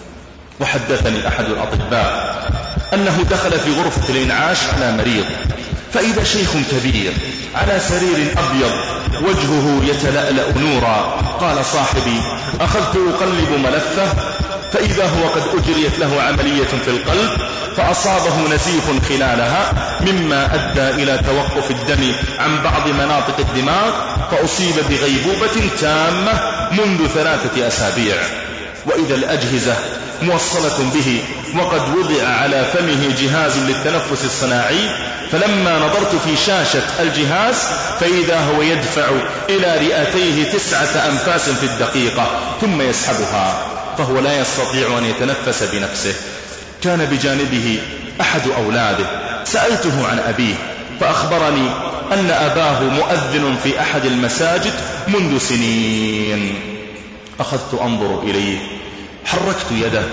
وحدثني أحد الأطباء أنه دخل في غرفة الإنعاش على مريض، فإذا شيخ كبير على سرير أبيض وجهه يتلألأ نورا. قال صاحبي: أخذت أقلب ملفه فإذا هو قد أجريت له عملية في القلب فأصابه نزيف خلالها مما أدى إلى توقف الدم عن بعض مناطق الدماغ، فأصيب بغيبوبة تامة منذ ثلاثة أسابيع. وإذا الأجهزة موصلة به وقد وضع على فمه جهاز للتنفس الصناعي، فلما نظرت في شاشة الجهاز فإذا هو يدفع إلى رئتيه تسعة أنفاس في الدقيقة ثم يسحبها، فهو لا يستطيع أن يتنفس بنفسه. كان بجانبه أحد أولاده، سألته عن أبيه فأخبرني أن أباه مؤذن في أحد المساجد منذ سنين. أخذت أنظر إليه، حركت يده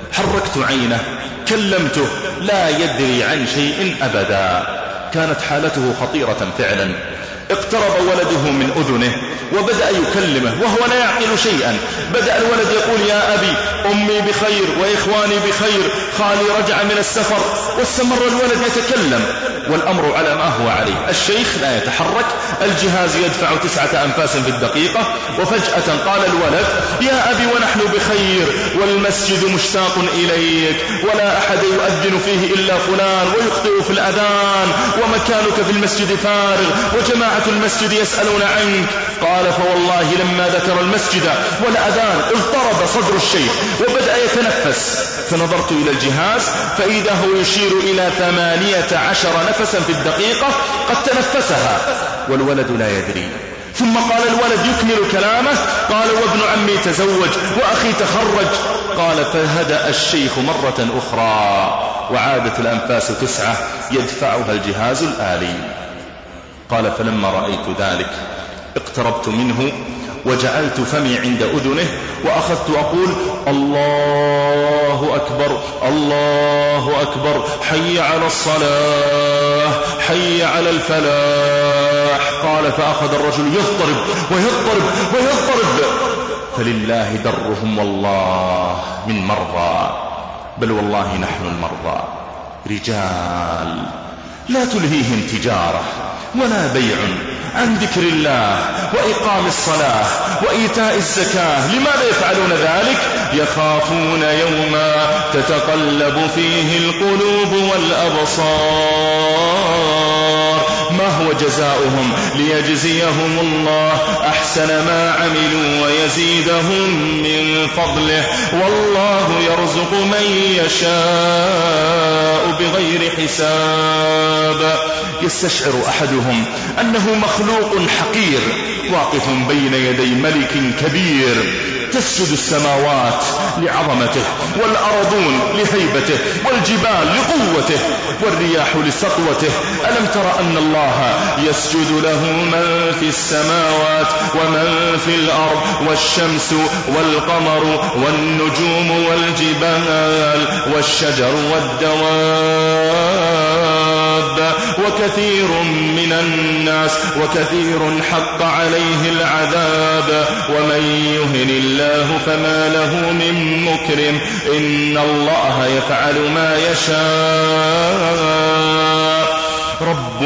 حركت عينه، كلمته، لا يدري عن شيء أبدا. كانت حالته خطيرة فعلا. اقترب ولده من أذنه وبدأ يكلمه وهو لا يعقل شيئا. بدأ الولد يقول: يا أبي، أمي بخير وإخواني بخير، خالي رجع من السفر. واستمر الولد يتكلم والأمر على ما هو عليه. الشيخ لا يتحرك، الجهاز يدفع تسعة أنفاس في الدقيقة. وفجأة قال الولد: يا أبي، ونحن بخير والمسجد مشتاق إليك، ولا أحد يؤذن فيه إلا فلان ويخطئ في الأذان، ومكانك في المسجد فارغ، وجماعة المسجد يسألون عنك. قال: فوالله لما ذكر المسجد والأذان اضطرب صدر الشيخ وبدأ يتنفس. فنظرت إلى الجهاز فإذا هو يشير إلى ثمانية عشر نفسا في الدقيقة قد تنفسها والولد لا يدري. ثم قال الولد يكمل كلامه: قال: وابن عمي تزوج، وأخي تخرج. قال: فهدأ الشيخ مرة أخرى وعادت الأنفاس تسعة يدفعها الجهاز الآلي. قال: فلما رأيت ذلك اقتربت منه وجعلت فمي عند أذنه وأخذت أقول: الله أكبر، الله أكبر، حي على الصلاة، حي على الفلاح. قال: فأخذ الرجل يضطرب ويضطرب ويضطرب. فلله درهم والله من مرضى، بل والله نحن المرضى. رجال لا تلهيهم تجارة ولا بيع عن ذكر الله وإقام الصلاة وإيتاء الزكاة. لماذا يفعلون ذلك؟ يخافون يوما تتقلب فيه القلوب والأبصار. ما هو جزاؤهم؟ ليجزيهم الله أحسن ما عملوا ويزيدهم من فضله، والله يرزق من يشاء بغير حساب. يستشعر أحدهم أنه مخلوق حقير واقف بين يدي ملك كبير، تسجد السماوات لعظمته، والأرضون لهيبته، والجبال لقوته، والرياح لسطوته. ألم تر أن الله يسجد له من في السماوات ومن في الأرض، والشمس والقمر والنجوم والجبال والشجر والدواب، وكثير من الناس وكثير حق عليه العذاب، ومن يهن الله فما له من مكرم، إن الله يفعل ما يشاء. رب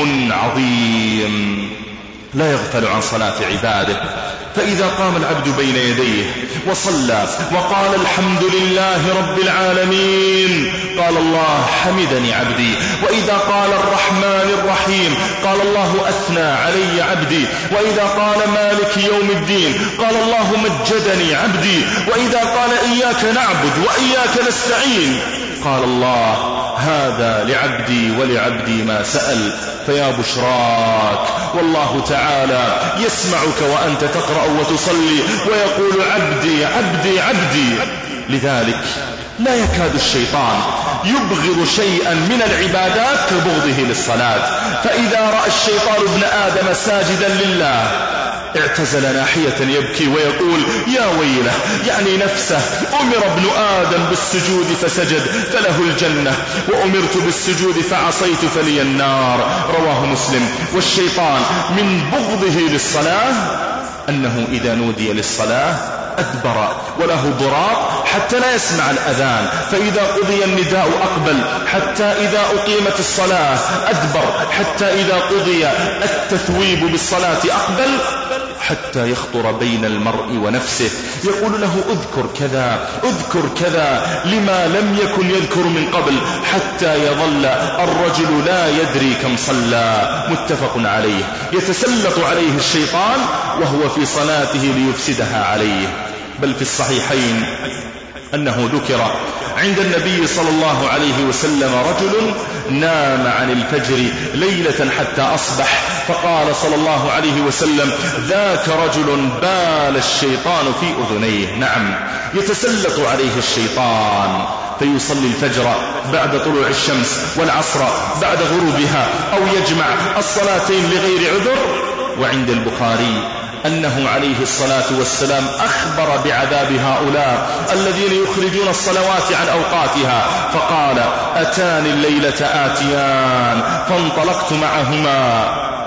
عظيم لا يغفل عن صلاة عباده. فإذا قام العبد بين يديه وصلى وقال: الحمد لله رب العالمين، قال الله: حمدني عبدي. وإذا قال: الرحمن الرحيم، قال الله: أثنى علي عبدي. وإذا قال: مالك يوم الدين، قال الله: مجدني عبدي. وإذا قال: إياك نعبد وإياك نستعين، قال الله: هذا لعبدي ولعبدي ما سأل. فيا بشراك، والله تعالى يسمعك وأنت تقرأ وتصلي ويقول: عبدي عبدي عبدي. لذلك لا يكاد الشيطان يبغض شيئا من العبادات كبغضه للصلاة. فإذا رأى الشيطان ابن آدم ساجدا لله اعتزل ناحية يبكي ويقول: يا ويله، يعني نفسه، أمر ابن آدم بالسجود فسجد فله الجنة، وأمرت بالسجود فعصيت فلي النار. رواه مسلم. والشيطان من بغضه للصلاة أنه إذا نودي للصلاة أدبر وله ضراط حتى لا يسمع الأذان، فإذا قضي النداء أقبل، حتى إذا أقيمت الصلاة أدبر، حتى إذا قضي التثويب بالصلاة أقبل، حتى يخطر بين المرء ونفسه يقول له: اذكر كذا اذكر كذا، لما لم يكن يذكر من قبل، حتى يظل الرجل لا يدري كم صلى. متفق عليه. يتسلط عليه الشيطان وهو في صلاته ليفسدها عليه. بل في الصحيحين أنه ذكر عند النبي صلى الله عليه وسلم رجل نام عن الفجر ليلة حتى أصبح، فقال صلى الله عليه وسلم: ذاك رجل بال الشيطان في أذنيه. نعم، يتسلط عليه الشيطان فيصلي الفجر بعد طلوع الشمس والعصر بعد غروبها، أو يجمع الصلاتين لغير عذر. وعند البخاري أنه عليه الصلاة والسلام أخبر بعذاب هؤلاء الذين يخرجون الصلوات عن أوقاتها، فقال: أتاني الليلة آتيان فانطلقت معهما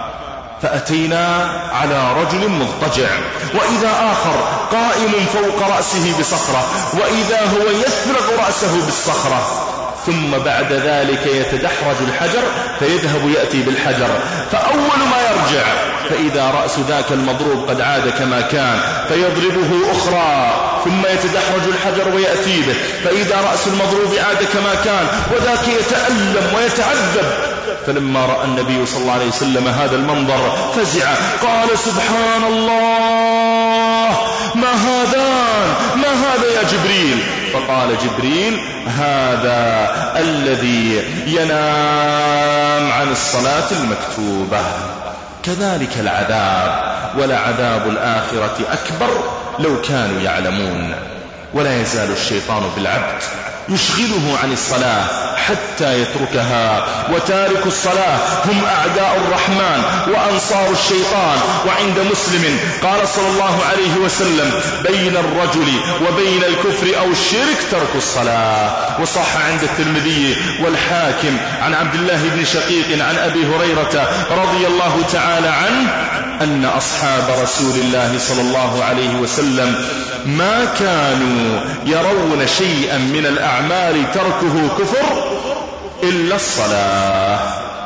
فأتينا على رجل مضطجع، وإذا آخر قائم فوق رأسه بصخرة، وإذا هو يثلغ رأسه بالصخرة، ثم بعد ذلك يتدحرج الحجر فيذهب يأتي بالحجر، فأول ما يرجع فإذا رأس ذاك المضروب قد عاد كما كان فيضربه أخرى، ثم يتدحرج الحجر ويأتي به، فإذا رأس المضروب عاد كما كان وذاك يتألم ويتعذب. فلما رأى النبي صلى الله عليه وسلم هذا المنظر فزع، قال: سبحان الله، ما هذان؟ ما هذا يا جبريل؟ فقال جبريل: هذا الذي ينام عن الصلاة المكتوبة. كذلك العذاب، ولعذاب الآخرة أكبر لو كانوا يعلمون. ولا يزال الشيطان بالعبد يشغله عن الصلاة حتى يتركها، وتارك الصلاة هم أعداء الرحمن وأنصار الشيطان. وعند مسلم قال صلى الله عليه وسلم: بين الرجل وبين الكفر أو الشرك ترك الصلاة. وصح عند الترمذي والحاكم عن عبد الله بن شقيق عن أبي هريرة رضي الله تعالى عنه أن أصحاب رسول الله صلى الله عليه وسلم ما كانوا يرون شيئا من الأعمال تركه كفر إلا الصلاة.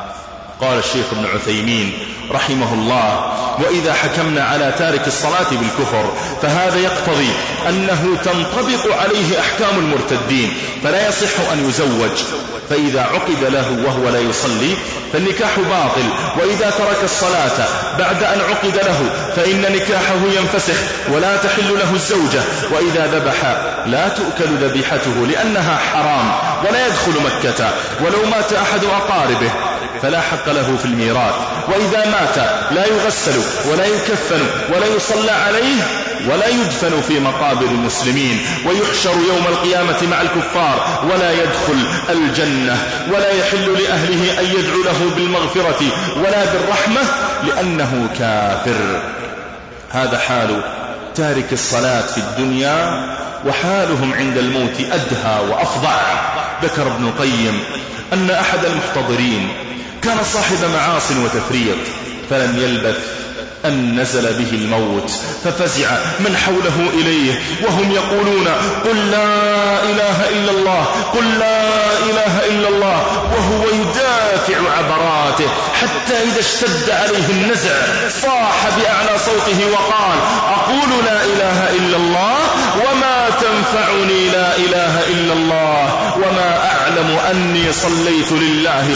قال الشيخ ابن عثيمين رحمه الله: وإذا حكمنا على تارك الصلاة بالكفر فهذا يقتضي أنه تنطبق عليه أحكام المرتدين، فلا يصح أن يزوج، فإذا عقد له وهو لا يصلي فالنكاح باطل، وإذا ترك الصلاة بعد أن عقد له فإن نكاحه ينفسخ ولا تحل له الزوجة، وإذا ذبح لا تؤكل ذبيحته لأنها حرام ولا يدخل مكة، ولو مات أحد أقاربه فلا حق له في الميراث، وإذا مات لا يغسل ولا يكفن ولا يصلى عليه ولا يدفن في مقابر المسلمين، ويحشر يوم القيامة مع الكفار ولا يدخل الجنة، ولا يحل لأهله أن يدعو له بالمغفرة ولا بالرحمة لأنه كافر. هذا حال تارك الصلاة في الدنيا، وحالهم عند الموت أدهى وأفظع. ذكر ابن القيم أن أحد المحتضرين كان صاحب معاص وتفريط، فلم يلبث أن نزل به الموت، ففزع من حوله إليه وهم يقولون: قل لا إله إلا الله، قل لا إله إلا الله، وهو يدافع عبراته، حتى إذا اشتد عليه النزع صاح بأعلى صوته وقال: أقول لا إله إلا الله وما تنفعني لا إله إلا الله، وما أعلم أني صليت لله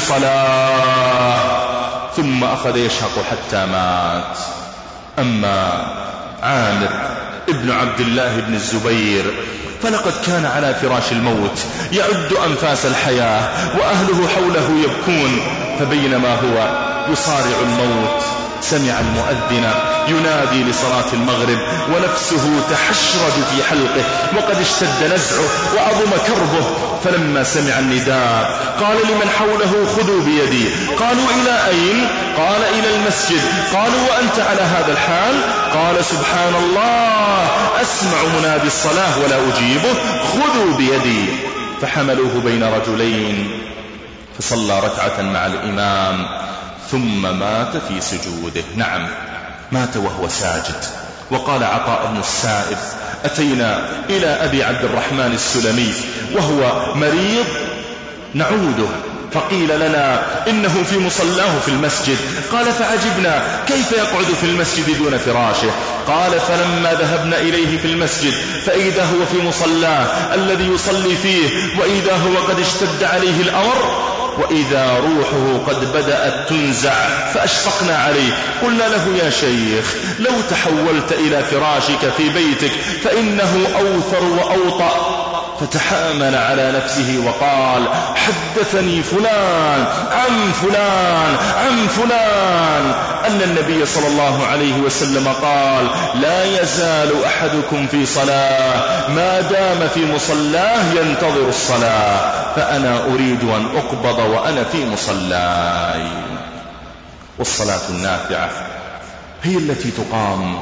صلاة. ثم أخذ يشهق حتى مات. أما عامر ابن عبد الله بن الزبير فلقد كان على فراش الموت يعد أنفاس الحياة، وأهله حوله يبكون، فبينما هو يصارع الموت سمع المؤذن ينادي لصلاة المغرب، ونفسه تحشرج في حلقه وقد اشتد نزعه وعظم كربه. فلما سمع النداء قال لمن حوله: خذوا بيدي. قالوا: إلى أين؟ قال: إلى المسجد. قالوا: وأنت على هذا الحال؟ قال: سبحان الله، أسمع منادي الصلاة ولا أجيبه، خذوا بيدي. فحملوه بين رجلين فصلى ركعة مع الإمام ثم مات في سجوده. نعم، مات وهو ساجد. وقال عطاء بن السائب: أتينا إلى أبي عبد الرحمن السلمي وهو مريض نعوده، فقيل لنا إنه في مصلاه في المسجد. قال: فعجبنا كيف يقعد في المسجد دون فراشه. قال: فلما ذهبنا إليه في المسجد فإذا هو في مصلاه الذي يصلي فيه، وإذا هو قد اشتد عليه الأمر، وإذا روحه قد بدأت تنزع، فأشفقنا عليه. قلنا له: يا شيخ، لو تحولت إلى فراشك في بيتك فإنه أوثر وأوطأ. فتحامل على نفسه وقال: حدثني فلان عن فلان عن فلان أن النبي صلى الله عليه وسلم قال: لا يزال أحدكم في صلاة ما دام في مصلاه ينتظر الصلاة، فأنا أريد أن أقبض وأنا في مصلاي. والصلاة النافعة هي التي تقام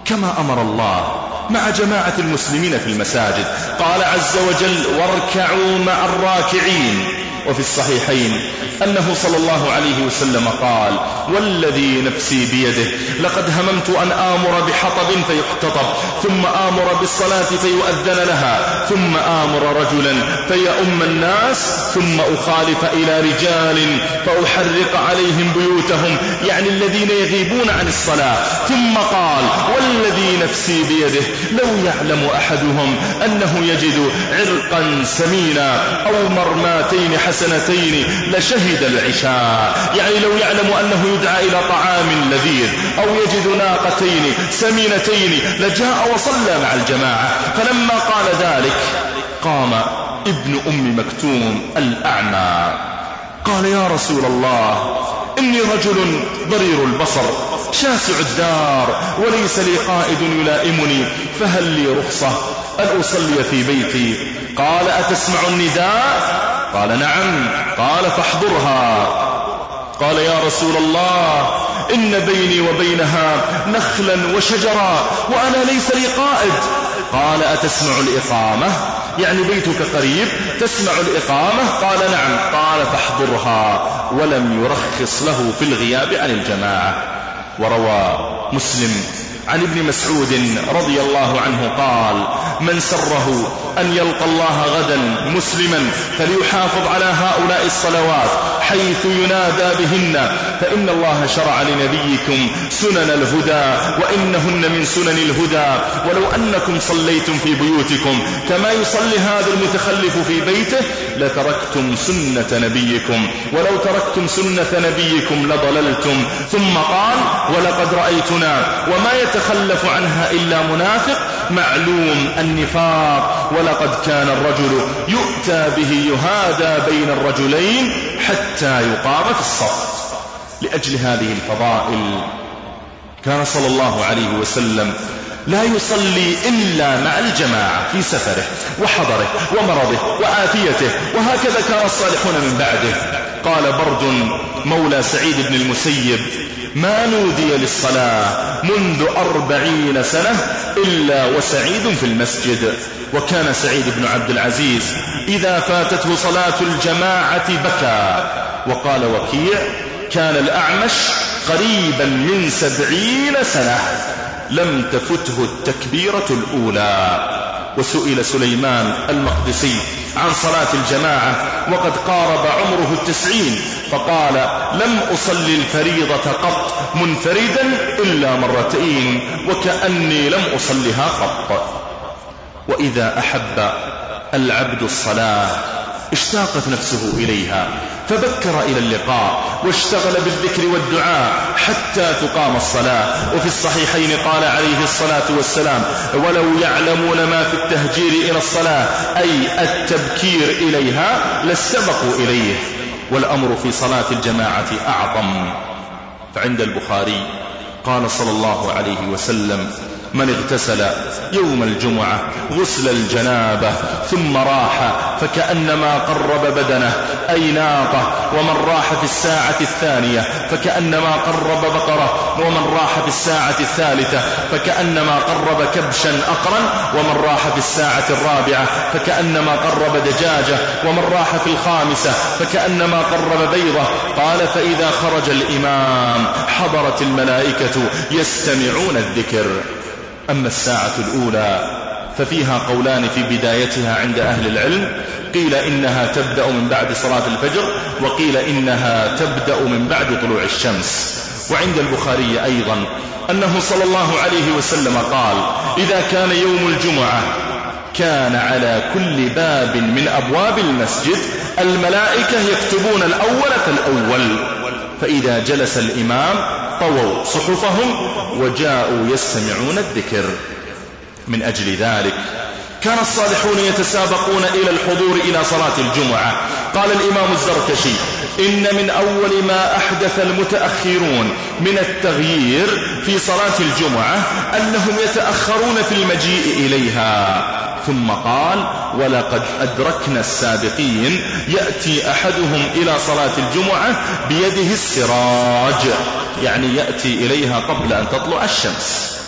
كما أمر الله مع جماعة المسلمين في المساجد. قال عز وجل واركعوا مع الراكعين. وفي الصحيحين أنه صلى الله عليه وسلم قال والذي نفسي بيده لقد هممت أن آمر بحطب فيحتطب ثم آمر بالصلاة فيؤذن لها ثم آمر رجلا فيؤم الناس ثم أخالف إلى رجال فأحرق عليهم بيوتهم، يعني الذين يغيبون عن الصلاة. ثم قال والذي نفسي بيده لو يعلم أحدهم أنه يجد عرقا سمينا أو مرماتين حسنتين لشهد العشاء، يعني لو يعلم أنه يدعى إلى طعام لذيذ أو يجد ناقتين سمينتين لجاء وصلى مع الجماعة. فلما قال ذلك قام ابن أم مكتوم الأعمى قال يا رسول الله إني رجل ضرير البصر شاسع الدار وليس لي قائد يلائمني فهل لي رخصة أن أصلي في بيتي؟ قال أتسمع النداء؟ قال نعم. قال فاحضرها. قال يا رسول الله إن بيني وبينها نخلا وشجرا وأنا ليس لي قائد. قال أتسمع الإقامة؟ يعني بيتك قريب تسمع الإقامة؟ قال نعم. قال فاحضرها. ولم يرخص له في الغياب عن الجماعة. وروى مسلم عن ابن مسعود رضي الله عنه قال من سره أن يلقى الله غدا مسلما فليحافظ على هؤلاء الصلوات حيث ينادى بهن فإن الله شرع لنبيكم سنن الهدى وإنهن من سنن الهدى ولو أنكم صليتم في بيوتكم كما يصلي هذا المتخلف في بيته لتركتم سنة نبيكم ولو تركتم سنة نبيكم لضللتم. ثم قال ولقد رأيتنا وما يتخلف عنها إلا منافق معلوم النفاق ولقد كان الرجل يؤتى به يهادى بين الرجلين حتى يقام في الصف. لأجل هذه الفضائل كان صلى الله عليه وسلم لا يصلي إلا مع الجماعة في سفره وحضره ومرضه وعافيته، وهكذا كان الصالحون من بعده. قال برد مولى سعيد بن المسيب ما نودي للصلاة منذ أربعين سنة إلا وسعيد في المسجد. وكان سعيد بن عبد العزيز إذا فاتته صلاة الجماعة بكى. وقال وكيع كان الأعمش قريبا من سبعين سنة لم تفته التكبيرة الأولى. وسئل سليمان المقدسي عن صلاة الجماعة وقد قارب عمره التسعين فقال لم أصلي الفريضة قط منفردا إلا مرتين وكأني لم أصلها قط. وإذا أحب العبد الصلاة اشتاقت نفسه إليها فبكر إلى اللقاء واشتغل بالذكر والدعاء حتى تقام الصلاة. وفي الصحيحين قال عليه الصلاة والسلام ولو يعلمون ما في التهجير إلى الصلاة أي التبكير إليها لاستبقوا إليه. والأمر في صلاة الجماعة أعظم. فعند البخاري قال صلى الله عليه وسلم من اغتسل يوم الجمعة غسل الجنابة ثم راح فكأنما قرب بدنه أي ناقة، ومن راح في الساعة الثانية فكأنما قرب بقرة، ومن راح في الساعة الثالثة فكأنما قرب كبشا أقرا، ومن راح في الساعة الرابعة فكأنما قرب دجاجة، ومن راح في الخامسة فكأنما قرب بيضة. قال فإذا خرج الإمام حضرت الملائكة يستمعون الذكر. أما الساعة الأولى ففيها قولان في بدايتها عند أهل العلم، قيل إنها تبدأ من بعد صلاة الفجر، وقيل إنها تبدأ من بعد طلوع الشمس. وعند البخاري أيضا أنه صلى الله عليه وسلم قال إذا كان يوم الجمعة كان على كل باب من أبواب المسجد الملائكة يكتبون الأول فالأول، فإذا جلس الإمام طووا صحفهم وجاءوا يستمعون الذكر. من أجل ذلك كان الصالحون يتسابقون إلى الحضور إلى صلاة الجمعة. قال الإمام الزركشي إن من أول ما أحدث المتأخرون من التغيير في صلاة الجمعة أنهم يتأخرون في المجيء إليها. ثم قال ولقد أدركنا السابقين يأتي أحدهم إلى صلاة الجمعة بيده السراج، يعني يأتي إليها قبل أن تطلع الشمس.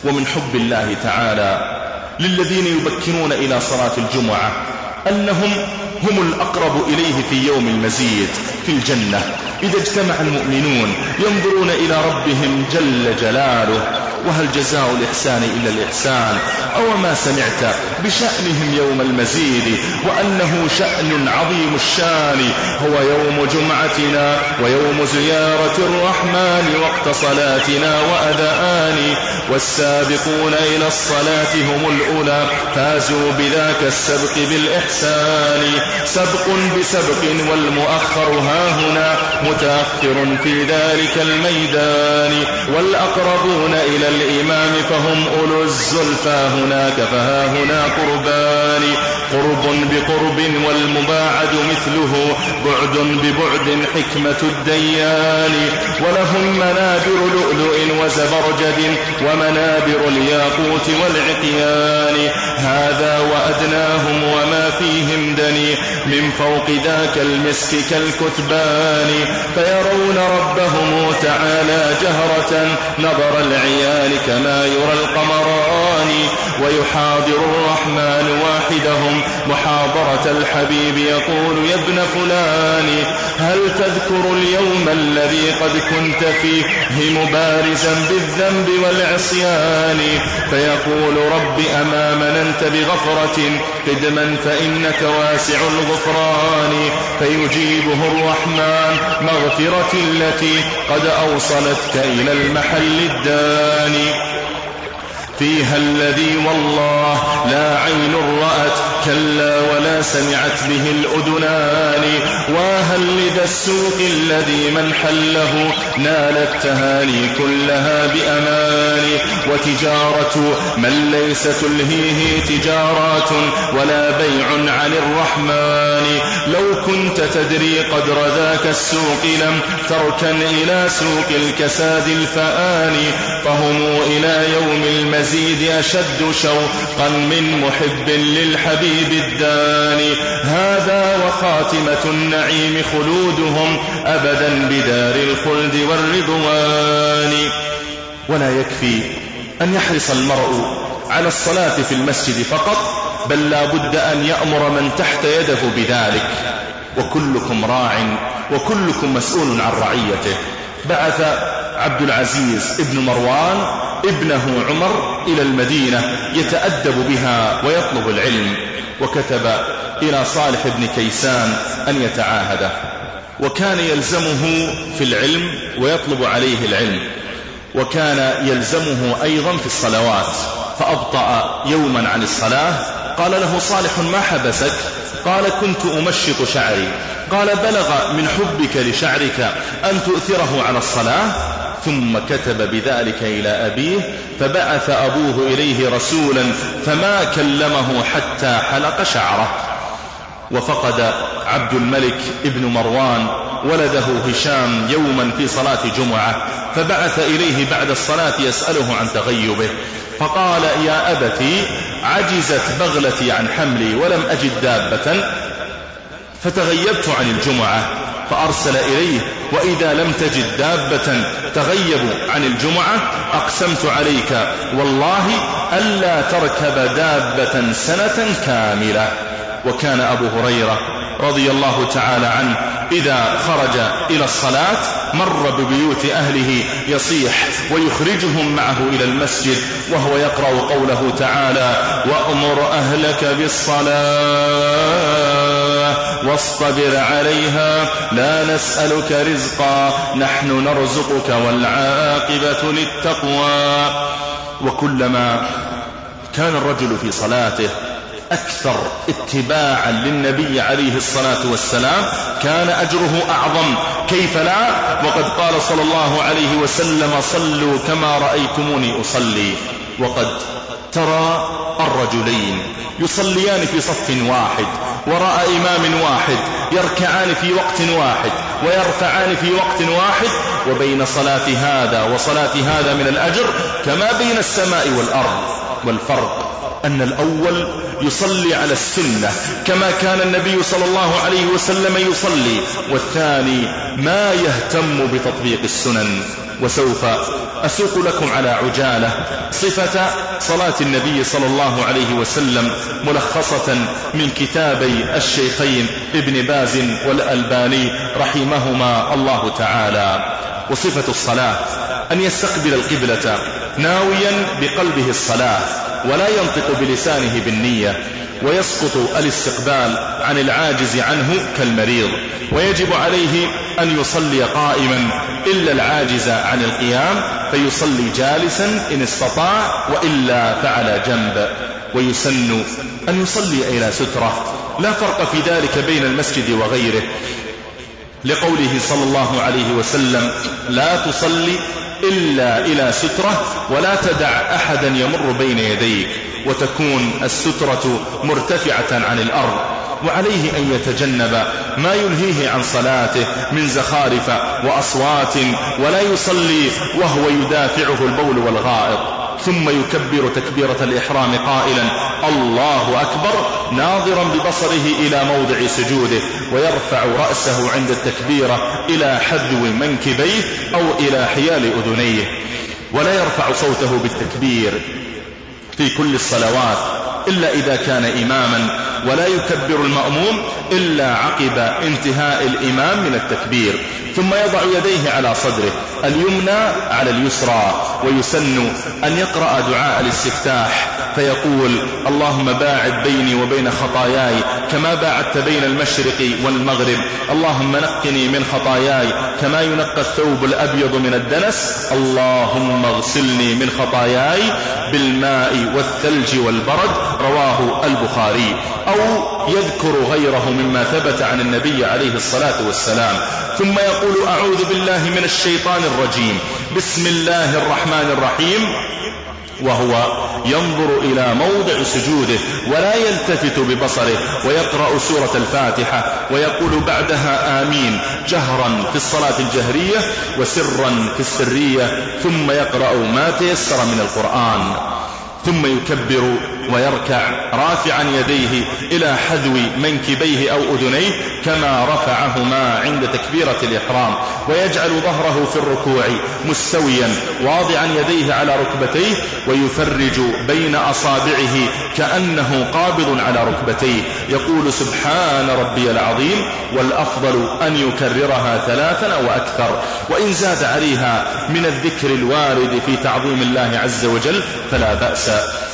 ومن حب الله تعالى للذين يبكرون إلى صلاة الجمعة أنهم هم الأقرب إليه في يوم المزيد في الجنة. إذا اجتمع المؤمنون ينظرون إلى ربهم جل جلاله، وهل جزاء الإحسان إلا الإحسان؟ أو ما سمعت بشأنهم يوم المزيد وأنه شأن عظيم الشان، هو يوم جمعتنا ويوم زيارة الرحمن وقت صلاتنا وأذان، والسابقون إلى الصلاة هم الأولى فازوا بذاك السبق بالإحسان، سبق بسبق والمؤخر هاهنا متأخر في ذلك الميدان، والأقربون إلى الإمام فهم أولو الزلفى هناك فهاهنا قربان، قرب بقرب والمباعد مثله بعد ببعد حكمة الديان، ولهم منابر لؤلؤ وزبرجد ومنابر الياقوت والعقيان، هذا وأدناهم وما فيهم دني من فوق ذاك المسك كالكتبان، فيرون ربهم تعالى جهرة نظر العيان كما يرى القمران، ويحاضر الرحمن واحدهم محاضرة الحبيب يقول يا ابن فلان هل تذكر اليوم الذي قد كنت فيه مبارزا بالذنب والعصيان، فيقول رب أما مننت بغفرة قدما فإنك واسع الغفران، فيجيبه الرحمن مغفرة التي قد أوصلتك إلى المحل الداني، فيها الذي والله لا عين رأت كلا ولا سمعت به الأذنان، وهل لذا السوق الذي من حله نال التهاني كلها بأمان، وتجارة من ليس تلهيه تجارات ولا بيع عن الرحمن، لو كنت تدري قدر ذاك السوق لم تركن إلى سوق الكساد الفآن، فهم إلى يوم المزيد زيد أشد شوقا من محب للحبيب الداني، هذا وخاتمة النعيم خلودهم أبدا بدار الخلد والرضوان. ولا يكفي أن يحرص المرء على الصلاة في المسجد فقط، بل لا بد أن يأمر من تحت يده بذلك، وكلكم راع وكلكم مسؤول عن رعيته. بعث عبد العزيز ابن مروان ابنه عمر إلى المدينة يتأدب بها ويطلب العلم، وكتب إلى صالح بن كيسان أن يتعاهده، وكان يلزمه في العلم ويطلب عليه العلم، وكان يلزمه أيضا في الصلوات، فأبطأ يوما عن الصلاة. قال له صالح ما حبسك؟ قال كنت أمشط شعري. قال بلغ من حبك لشعرك أن تؤثره على الصلاة؟ ثم كتب بذلك إلى أبيه، فبعث أبوه إليه رسولا فما كلمه حتى حلق شعره. وفقد عبد الملك ابن مروان ولده هشام يوما في صلاة جمعة، فبعث إليه بعد الصلاة يسأله عن تغيبه، فقال يا أبتي عجزت بغلتي عن حملي ولم أجد دابة فتغيبت عن الجمعة، فأرسل إليه وإذا لم تجد دابة تغيب عن الجمعة أقسمت عليك والله ألا تركب دابة سنة كاملة. وكان أبو هريرة رضي الله تعالى عنه إذا خرج إلى الصلاة مر ببيوت أهله يصيح ويخرجهم معه إلى المسجد وهو يقرأ قوله تعالى وأمر أهلك بالصلاة واصطبر عليها لا نسألك رزقا نحن نرزقك والعاقبة للتقوى. وكلما كان الرجل في صلاته أكثر اتباعا للنبي عليه الصلاة والسلام كان أجره أعظم، كيف لا؟ وقد قال صلى الله عليه وسلم صلوا كما رأيتموني أصلي. وقد ترى الرجلين يصليان في صف واحد وراء إمام واحد، يركعان في وقت واحد ويرفعان في وقت واحد، وبين صلاة هذا وصلاة هذا من الأجر كما بين السماء والأرض. والفرق أن الأول يصلي على السنة كما كان النبي صلى الله عليه وسلم يصلي، والثاني ما يهتم بتطبيق السنن. وسوف أسوق لكم على عجالة صفة صلاة النبي صلى الله عليه وسلم ملخصة من كتابي الشيخين ابن باز والألباني رحمهما الله تعالى. وصفة الصلاة أن يستقبل القبلة ناويا بقلبه الصلاة ولا ينطق بلسانه بالنية، ويسقط الاستقبال عن العاجز عنه كالمريض، ويجب عليه أن يصلي قائما إلا العاجز عن القيام فيصلي جالسا إن استطاع، وإلا فعلى جنب. ويسن أن يصلي إلى سترة، لا فرق في ذلك بين المسجد وغيره، لقوله صلى الله عليه وسلم: لا تصلي إلا إلى سترة ولا تدع أحدا يمر بين يديك، وتكون السترة مرتفعة عن الأرض. وعليه أن يتجنب ما يلهيه عن صلاته من زخارف وأصوات، ولا يصلي وهو يدافعه البول والغائط، ثم يكبر تكبيرة الإحرام قائلا: الله أكبر، ناظرا ببصره إلى موضع سجوده، ويرفع رأسه عند التكبيرة إلى حذو منكبيه أو إلى حيال أذنيه، ولا يرفع صوته بالتكبير في كل الصلوات إلا إذا كان إماما، ولا يكبر المأموم إلا عقب انتهاء الإمام من التكبير، ثم يضع يديه على صدره اليمنى على اليسرى. ويسن أن يقرأ دعاء الاستفتاح فيقول: اللهم باعد بيني وبين خطاياي كما باعدت بين المشرق والمغرب، اللهم نقني من خطاياي كما ينقى الثوب الأبيض من الدنس، اللهم اغسلني من خطاياي بالماء والثلج والبرد. رواه البخاري. أو يذكر غيره مما ثبت عن النبي عليه الصلاة والسلام، ثم يقول: أعوذ بالله من الشيطان الرجيم، بسم الله الرحمن الرحيم، وهو ينظر إلى موضع سجوده ولا يلتفت ببصره، ويقرأ سورة الفاتحة، ويقول بعدها آمين جهرا في الصلاة الجهرية وسرا في السرية، ثم يقرأ ما تيسر من القرآن، ثم يكبر ويركع رافعا يديه إلى حذو منكبيه أو أذنيه كما رفعهما عند تكبيرة الإحرام، ويجعل ظهره في الركوع مستويا واضعا يديه على ركبتيه، ويفرج بين أصابعه كأنه قابض على ركبتيه، يقول: سبحان ربي العظيم. والأفضل أن يكررها ثلاثا أو أكثر، وإن زاد عليها من الذكر الوارد في تعظيم الله عز وجل فلا بأس.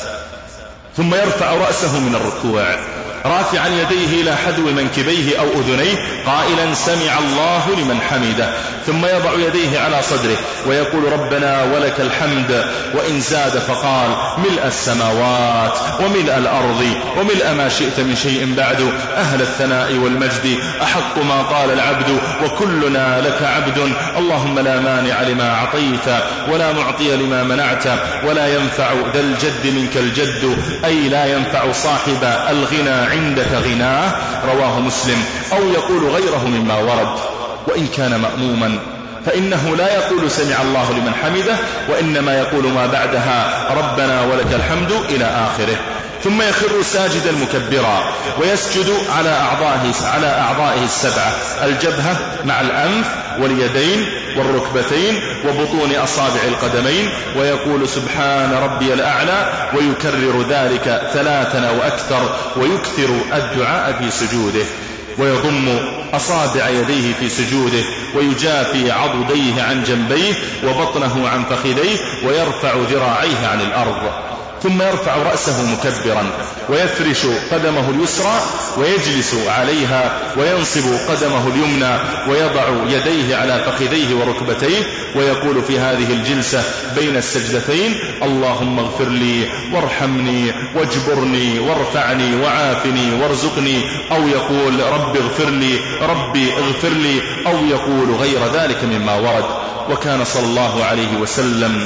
ثم يرفع رأسه من الركوع رافعا يديه إلى حذو منكبيه أو أذنيه قائلا: سمع الله لمن حمده، ثم يضع يديه على صدره ويقول: ربنا ولك الحمد. وإن زاد فقال: ملء السماوات وملء الأرض وملء ما شئت من شيء بعد، أهل الثناء والمجد أحق ما قال العبد، وكلنا لك عبد، اللهم لا مانع لما أعطيت ولا معطي لما منعت ولا ينفع ذا الجد منك الجد، أي لا ينفع صاحب الغنى عندك غناه. رواه مسلم. أو يقول غيره مما ورد. وإن كان مأموما فإنه لا يقول سمع الله لمن حمده، وإنما يقول ما بعدها ربنا ولك الحمد إلى آخره. ثم يخر ساجدا مكبرا ويسجد على أعضائه, على أعضائه السبعة: الجبهة مع الأنف واليدين والركبتين وبطون أصابع القدمين، ويقول: سبحان ربي الأعلى، ويكرر ذلك ثلاثا أو أكثر، ويكثر الدعاء في سجوده، ويضم أصابع يديه في سجوده، ويجافي عضديه عن جنبيه وبطنه عن فخذيه، ويرفع ذراعيه عن الأرض. ثم يرفع رأسه مكبرا ويفرش قدمه اليسرى ويجلس عليها، وينصب قدمه اليمنى ويضع يديه على فخذيه وركبتيه، ويقول في هذه الجلسة بين السجدتين: اللهم اغفر لي وارحمني واجبرني وارفعني وعافني وارزقني، أو يقول: رب اغفر لي ربي اغفر لي، أو يقول غير ذلك مما ورد. وكان صلى الله عليه وسلم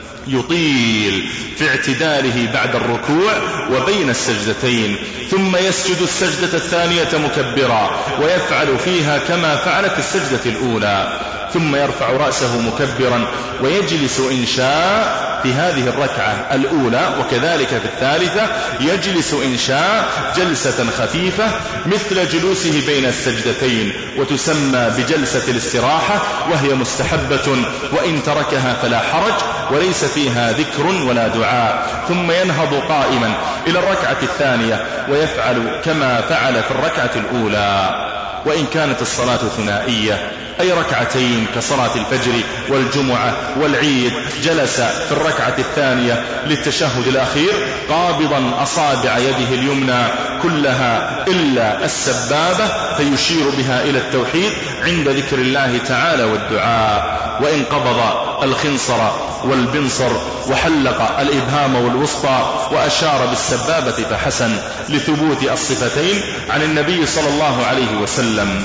يطيل في اعتداله بعد الركوع وبين السجدتين، ثم يسجد السجدة الثانية مكبرا ويفعل فيها كما فعل في السجدة الأولى، ثم يرفع رأسه مكبرا ويجلس إن شاء في هذه الركعة الأولى وكذلك في الثالثة يجلس إن شاء جلسة خفيفة مثل جلوسه بين السجدتين، وتسمى بجلسة الاستراحة، وهي مستحبة وإن تركها فلا حرج، وليس فيها ذكر ولا دعاء. ثم ينهض قائما إلى الركعة الثانية ويفعل كما فعل في الركعة الأولى. وإن كانت الصلاة ثنائية أي ركعتين كصلاة الفجر والجمعة والعيد، جلس في الركعة الثانية للتشهد الأخير قابضا أصابع يده اليمنى كلها إلا السبابة، فيشير بها إلى التوحيد عند ذكر الله تعالى والدعاء. وإن قبض الخنصر والبنصر وحلق الإبهام والوسطى وأشار بالسبابة فحسن، لثبوت الصفتين عن النبي صلى الله عليه وسلم.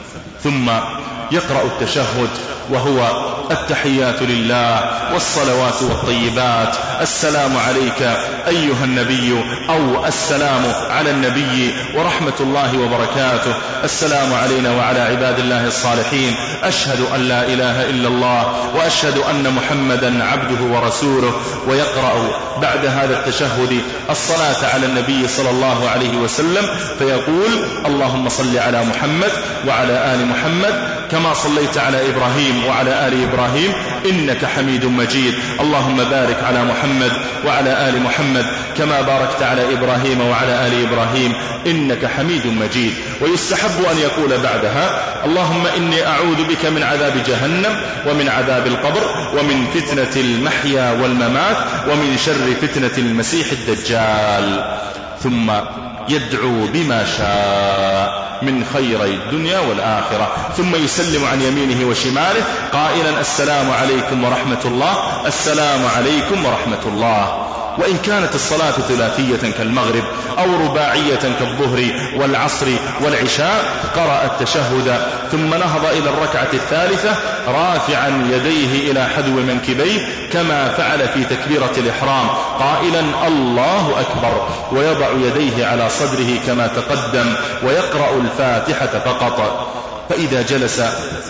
ثم يقرأ التشهد وهو التحيات لله والصلوات والطيبات، السلام عليك أيها النبي، أو السلام على النبي ورحمة الله وبركاته، السلام علينا وعلى عباد الله الصالحين، أشهد أن لا إله إلا الله وأشهد أن محمدا عبده ورسوله. ويقرأ بعد هذا التشهد الصلاة على النبي صلى الله عليه وسلم، فيقول اللهم صل على محمد وعلى آل محمد كما صليت على إبراهيم وعلى آل إبراهيم إنك حميد مجيد، اللهم بارك على محمد وعلى آل محمد كما باركت على إبراهيم وعلى آل إبراهيم إنك حميد مجيد. ويستحب أن يقول بعدها اللهم إني أعوذ بك من عذاب جهنم ومن عذاب القبر ومن فتنة المحيا والممات ومن شر فتنة المسيح الدجال. ثم يدعو بما شاء من خيري الدنيا والآخرة، ثم يسلم عن يمينه وشماله قائلا السلام عليكم ورحمة الله، السلام عليكم ورحمة الله. وإن كانت الصلاة ثلاثية كالمغرب أو رباعية كالظهر والعصر والعشاء قرأ التشهد ثم نهض إلى الركعة الثالثة رافعا يديه إلى حذو منكبيه كما فعل في تكبيرة الإحرام قائلا الله أكبر، ويضع يديه على صدره كما تقدم، ويقرأ الفاتحة فقط. فإذا جلس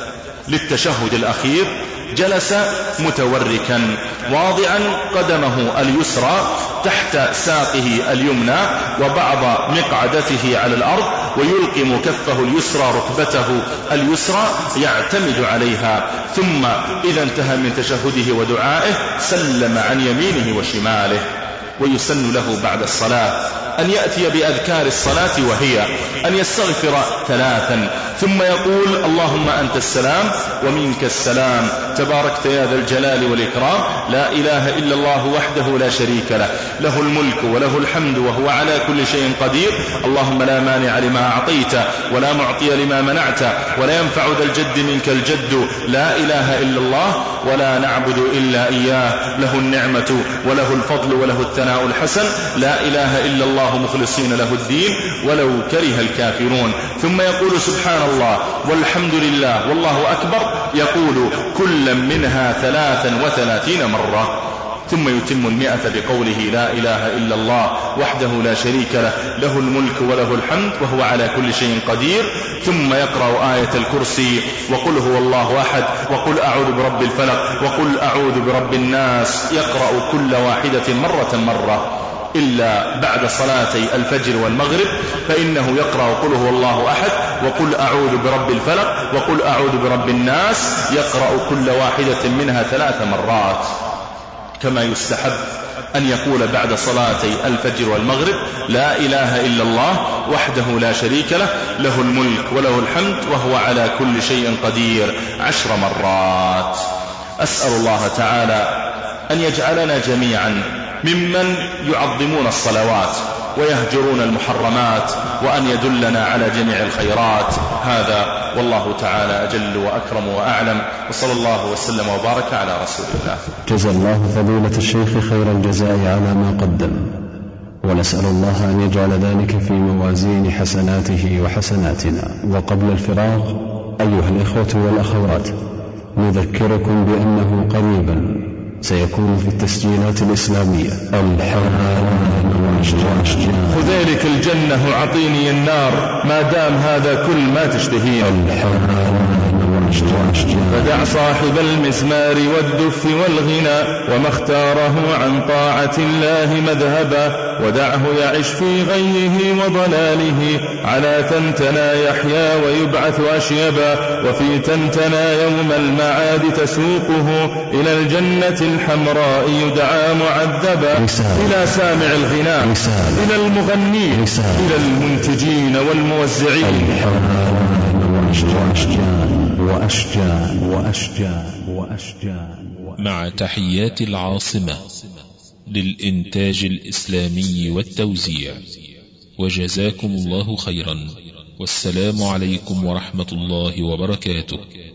للتشهد الأخير جلس متوركا واضعا قدمه اليسرى تحت ساقه اليمنى وبعض مقعدته على الأرض، ويلقم كفه اليسرى ركبته اليسرى يعتمد عليها. ثم إذا انتهى من تشهده ودعائه سلم عن يمينه وشماله. ويسن له بعد الصلاة أن يأتي بأذكار الصلاة، وهي أن يستغفر ثلاثا ثم يقول اللهم أنت السلام ومنك السلام تباركت يا ذا الجلال والإكرام، لا إله إلا الله وحده لا شريك له، له الملك وله الحمد وهو على كل شيء قدير، اللهم لا مانع لما أعطيت ولا معطي لما منعت ولا ينفع ذا الجد منك الجد، لا إله إلا الله ولا نعبد إلا إياه، له النعمة وله الفضل وله الثناء الحسن، لا إله إلا الله مخلصين له الدين ولو كره الكافرون. ثم يقول سبحان الله والحمد لله والله أكبر، يقول كل منها ثلاثا وثلاثين مرة. ثم يتم المئة بقوله لا إله إلا الله وحده لا شريك له، له الملك وله الحمد وهو على كل شيء قدير. ثم يقرأ آية الكرسي وقل هو الله أحد وقل أعوذ برب الفلق وقل أعوذ برب الناس، يقرأ كل واحدة مرة مرة، إلا بعد صلاتي الفجر والمغرب فإنه يقرأ قل هو الله أحد وقل أعوذ برب الفلق وقل أعوذ برب الناس، يقرأ كل واحدة منها ثلاث مرات. كما يستحب أن يقول بعد صلاتي الفجر والمغرب لا إله إلا الله وحده لا شريك له، له الملك وله الحمد وهو على كل شيء قدير عشر مرات. أسأل الله تعالى أن يجعلنا جميعا ممن يعظمون الصلوات ويهجرون المحرمات، وأن يدلنا على جميع الخيرات. هذا والله تعالى أجل وأكرم وأعلم، وصلى الله وسلم وبارك على رسول الله. جزا الله فضيلة الشيخ خير الجزاء على ما قدم، ونسأل الله أن يجعل ذلك في موازين حسناته وحسناتنا. وقبل الفراغ أيها الإخوة والأخوات، نذكركم بأنه قريبا سيكون في التسجيلات الإسلامية الحرام خذيلك الجنة وعطيني النار ما دام هذا كل ما تشتهين. الحرام فدع صاحب المزمار والدف والغنى وما اختاره عن طاعة الله مذهبا، ودعه يعش في غيه وضلاله، على تنتنا يحيا ويبعث أشيبا، وفي تنتنا يوم المعاد تسوقه إلى الجنة الحمراء يدعى معذبا. إلى سامع الغناء، إلى المغنين، إلى المنتجين والموزعين. وأشجان وأشجان وأشجان وأشجان. مع تحيات العاصمة للإنتاج الإسلامي والتوزيع، وجزاكم الله خيرا، والسلام عليكم ورحمة الله وبركاته.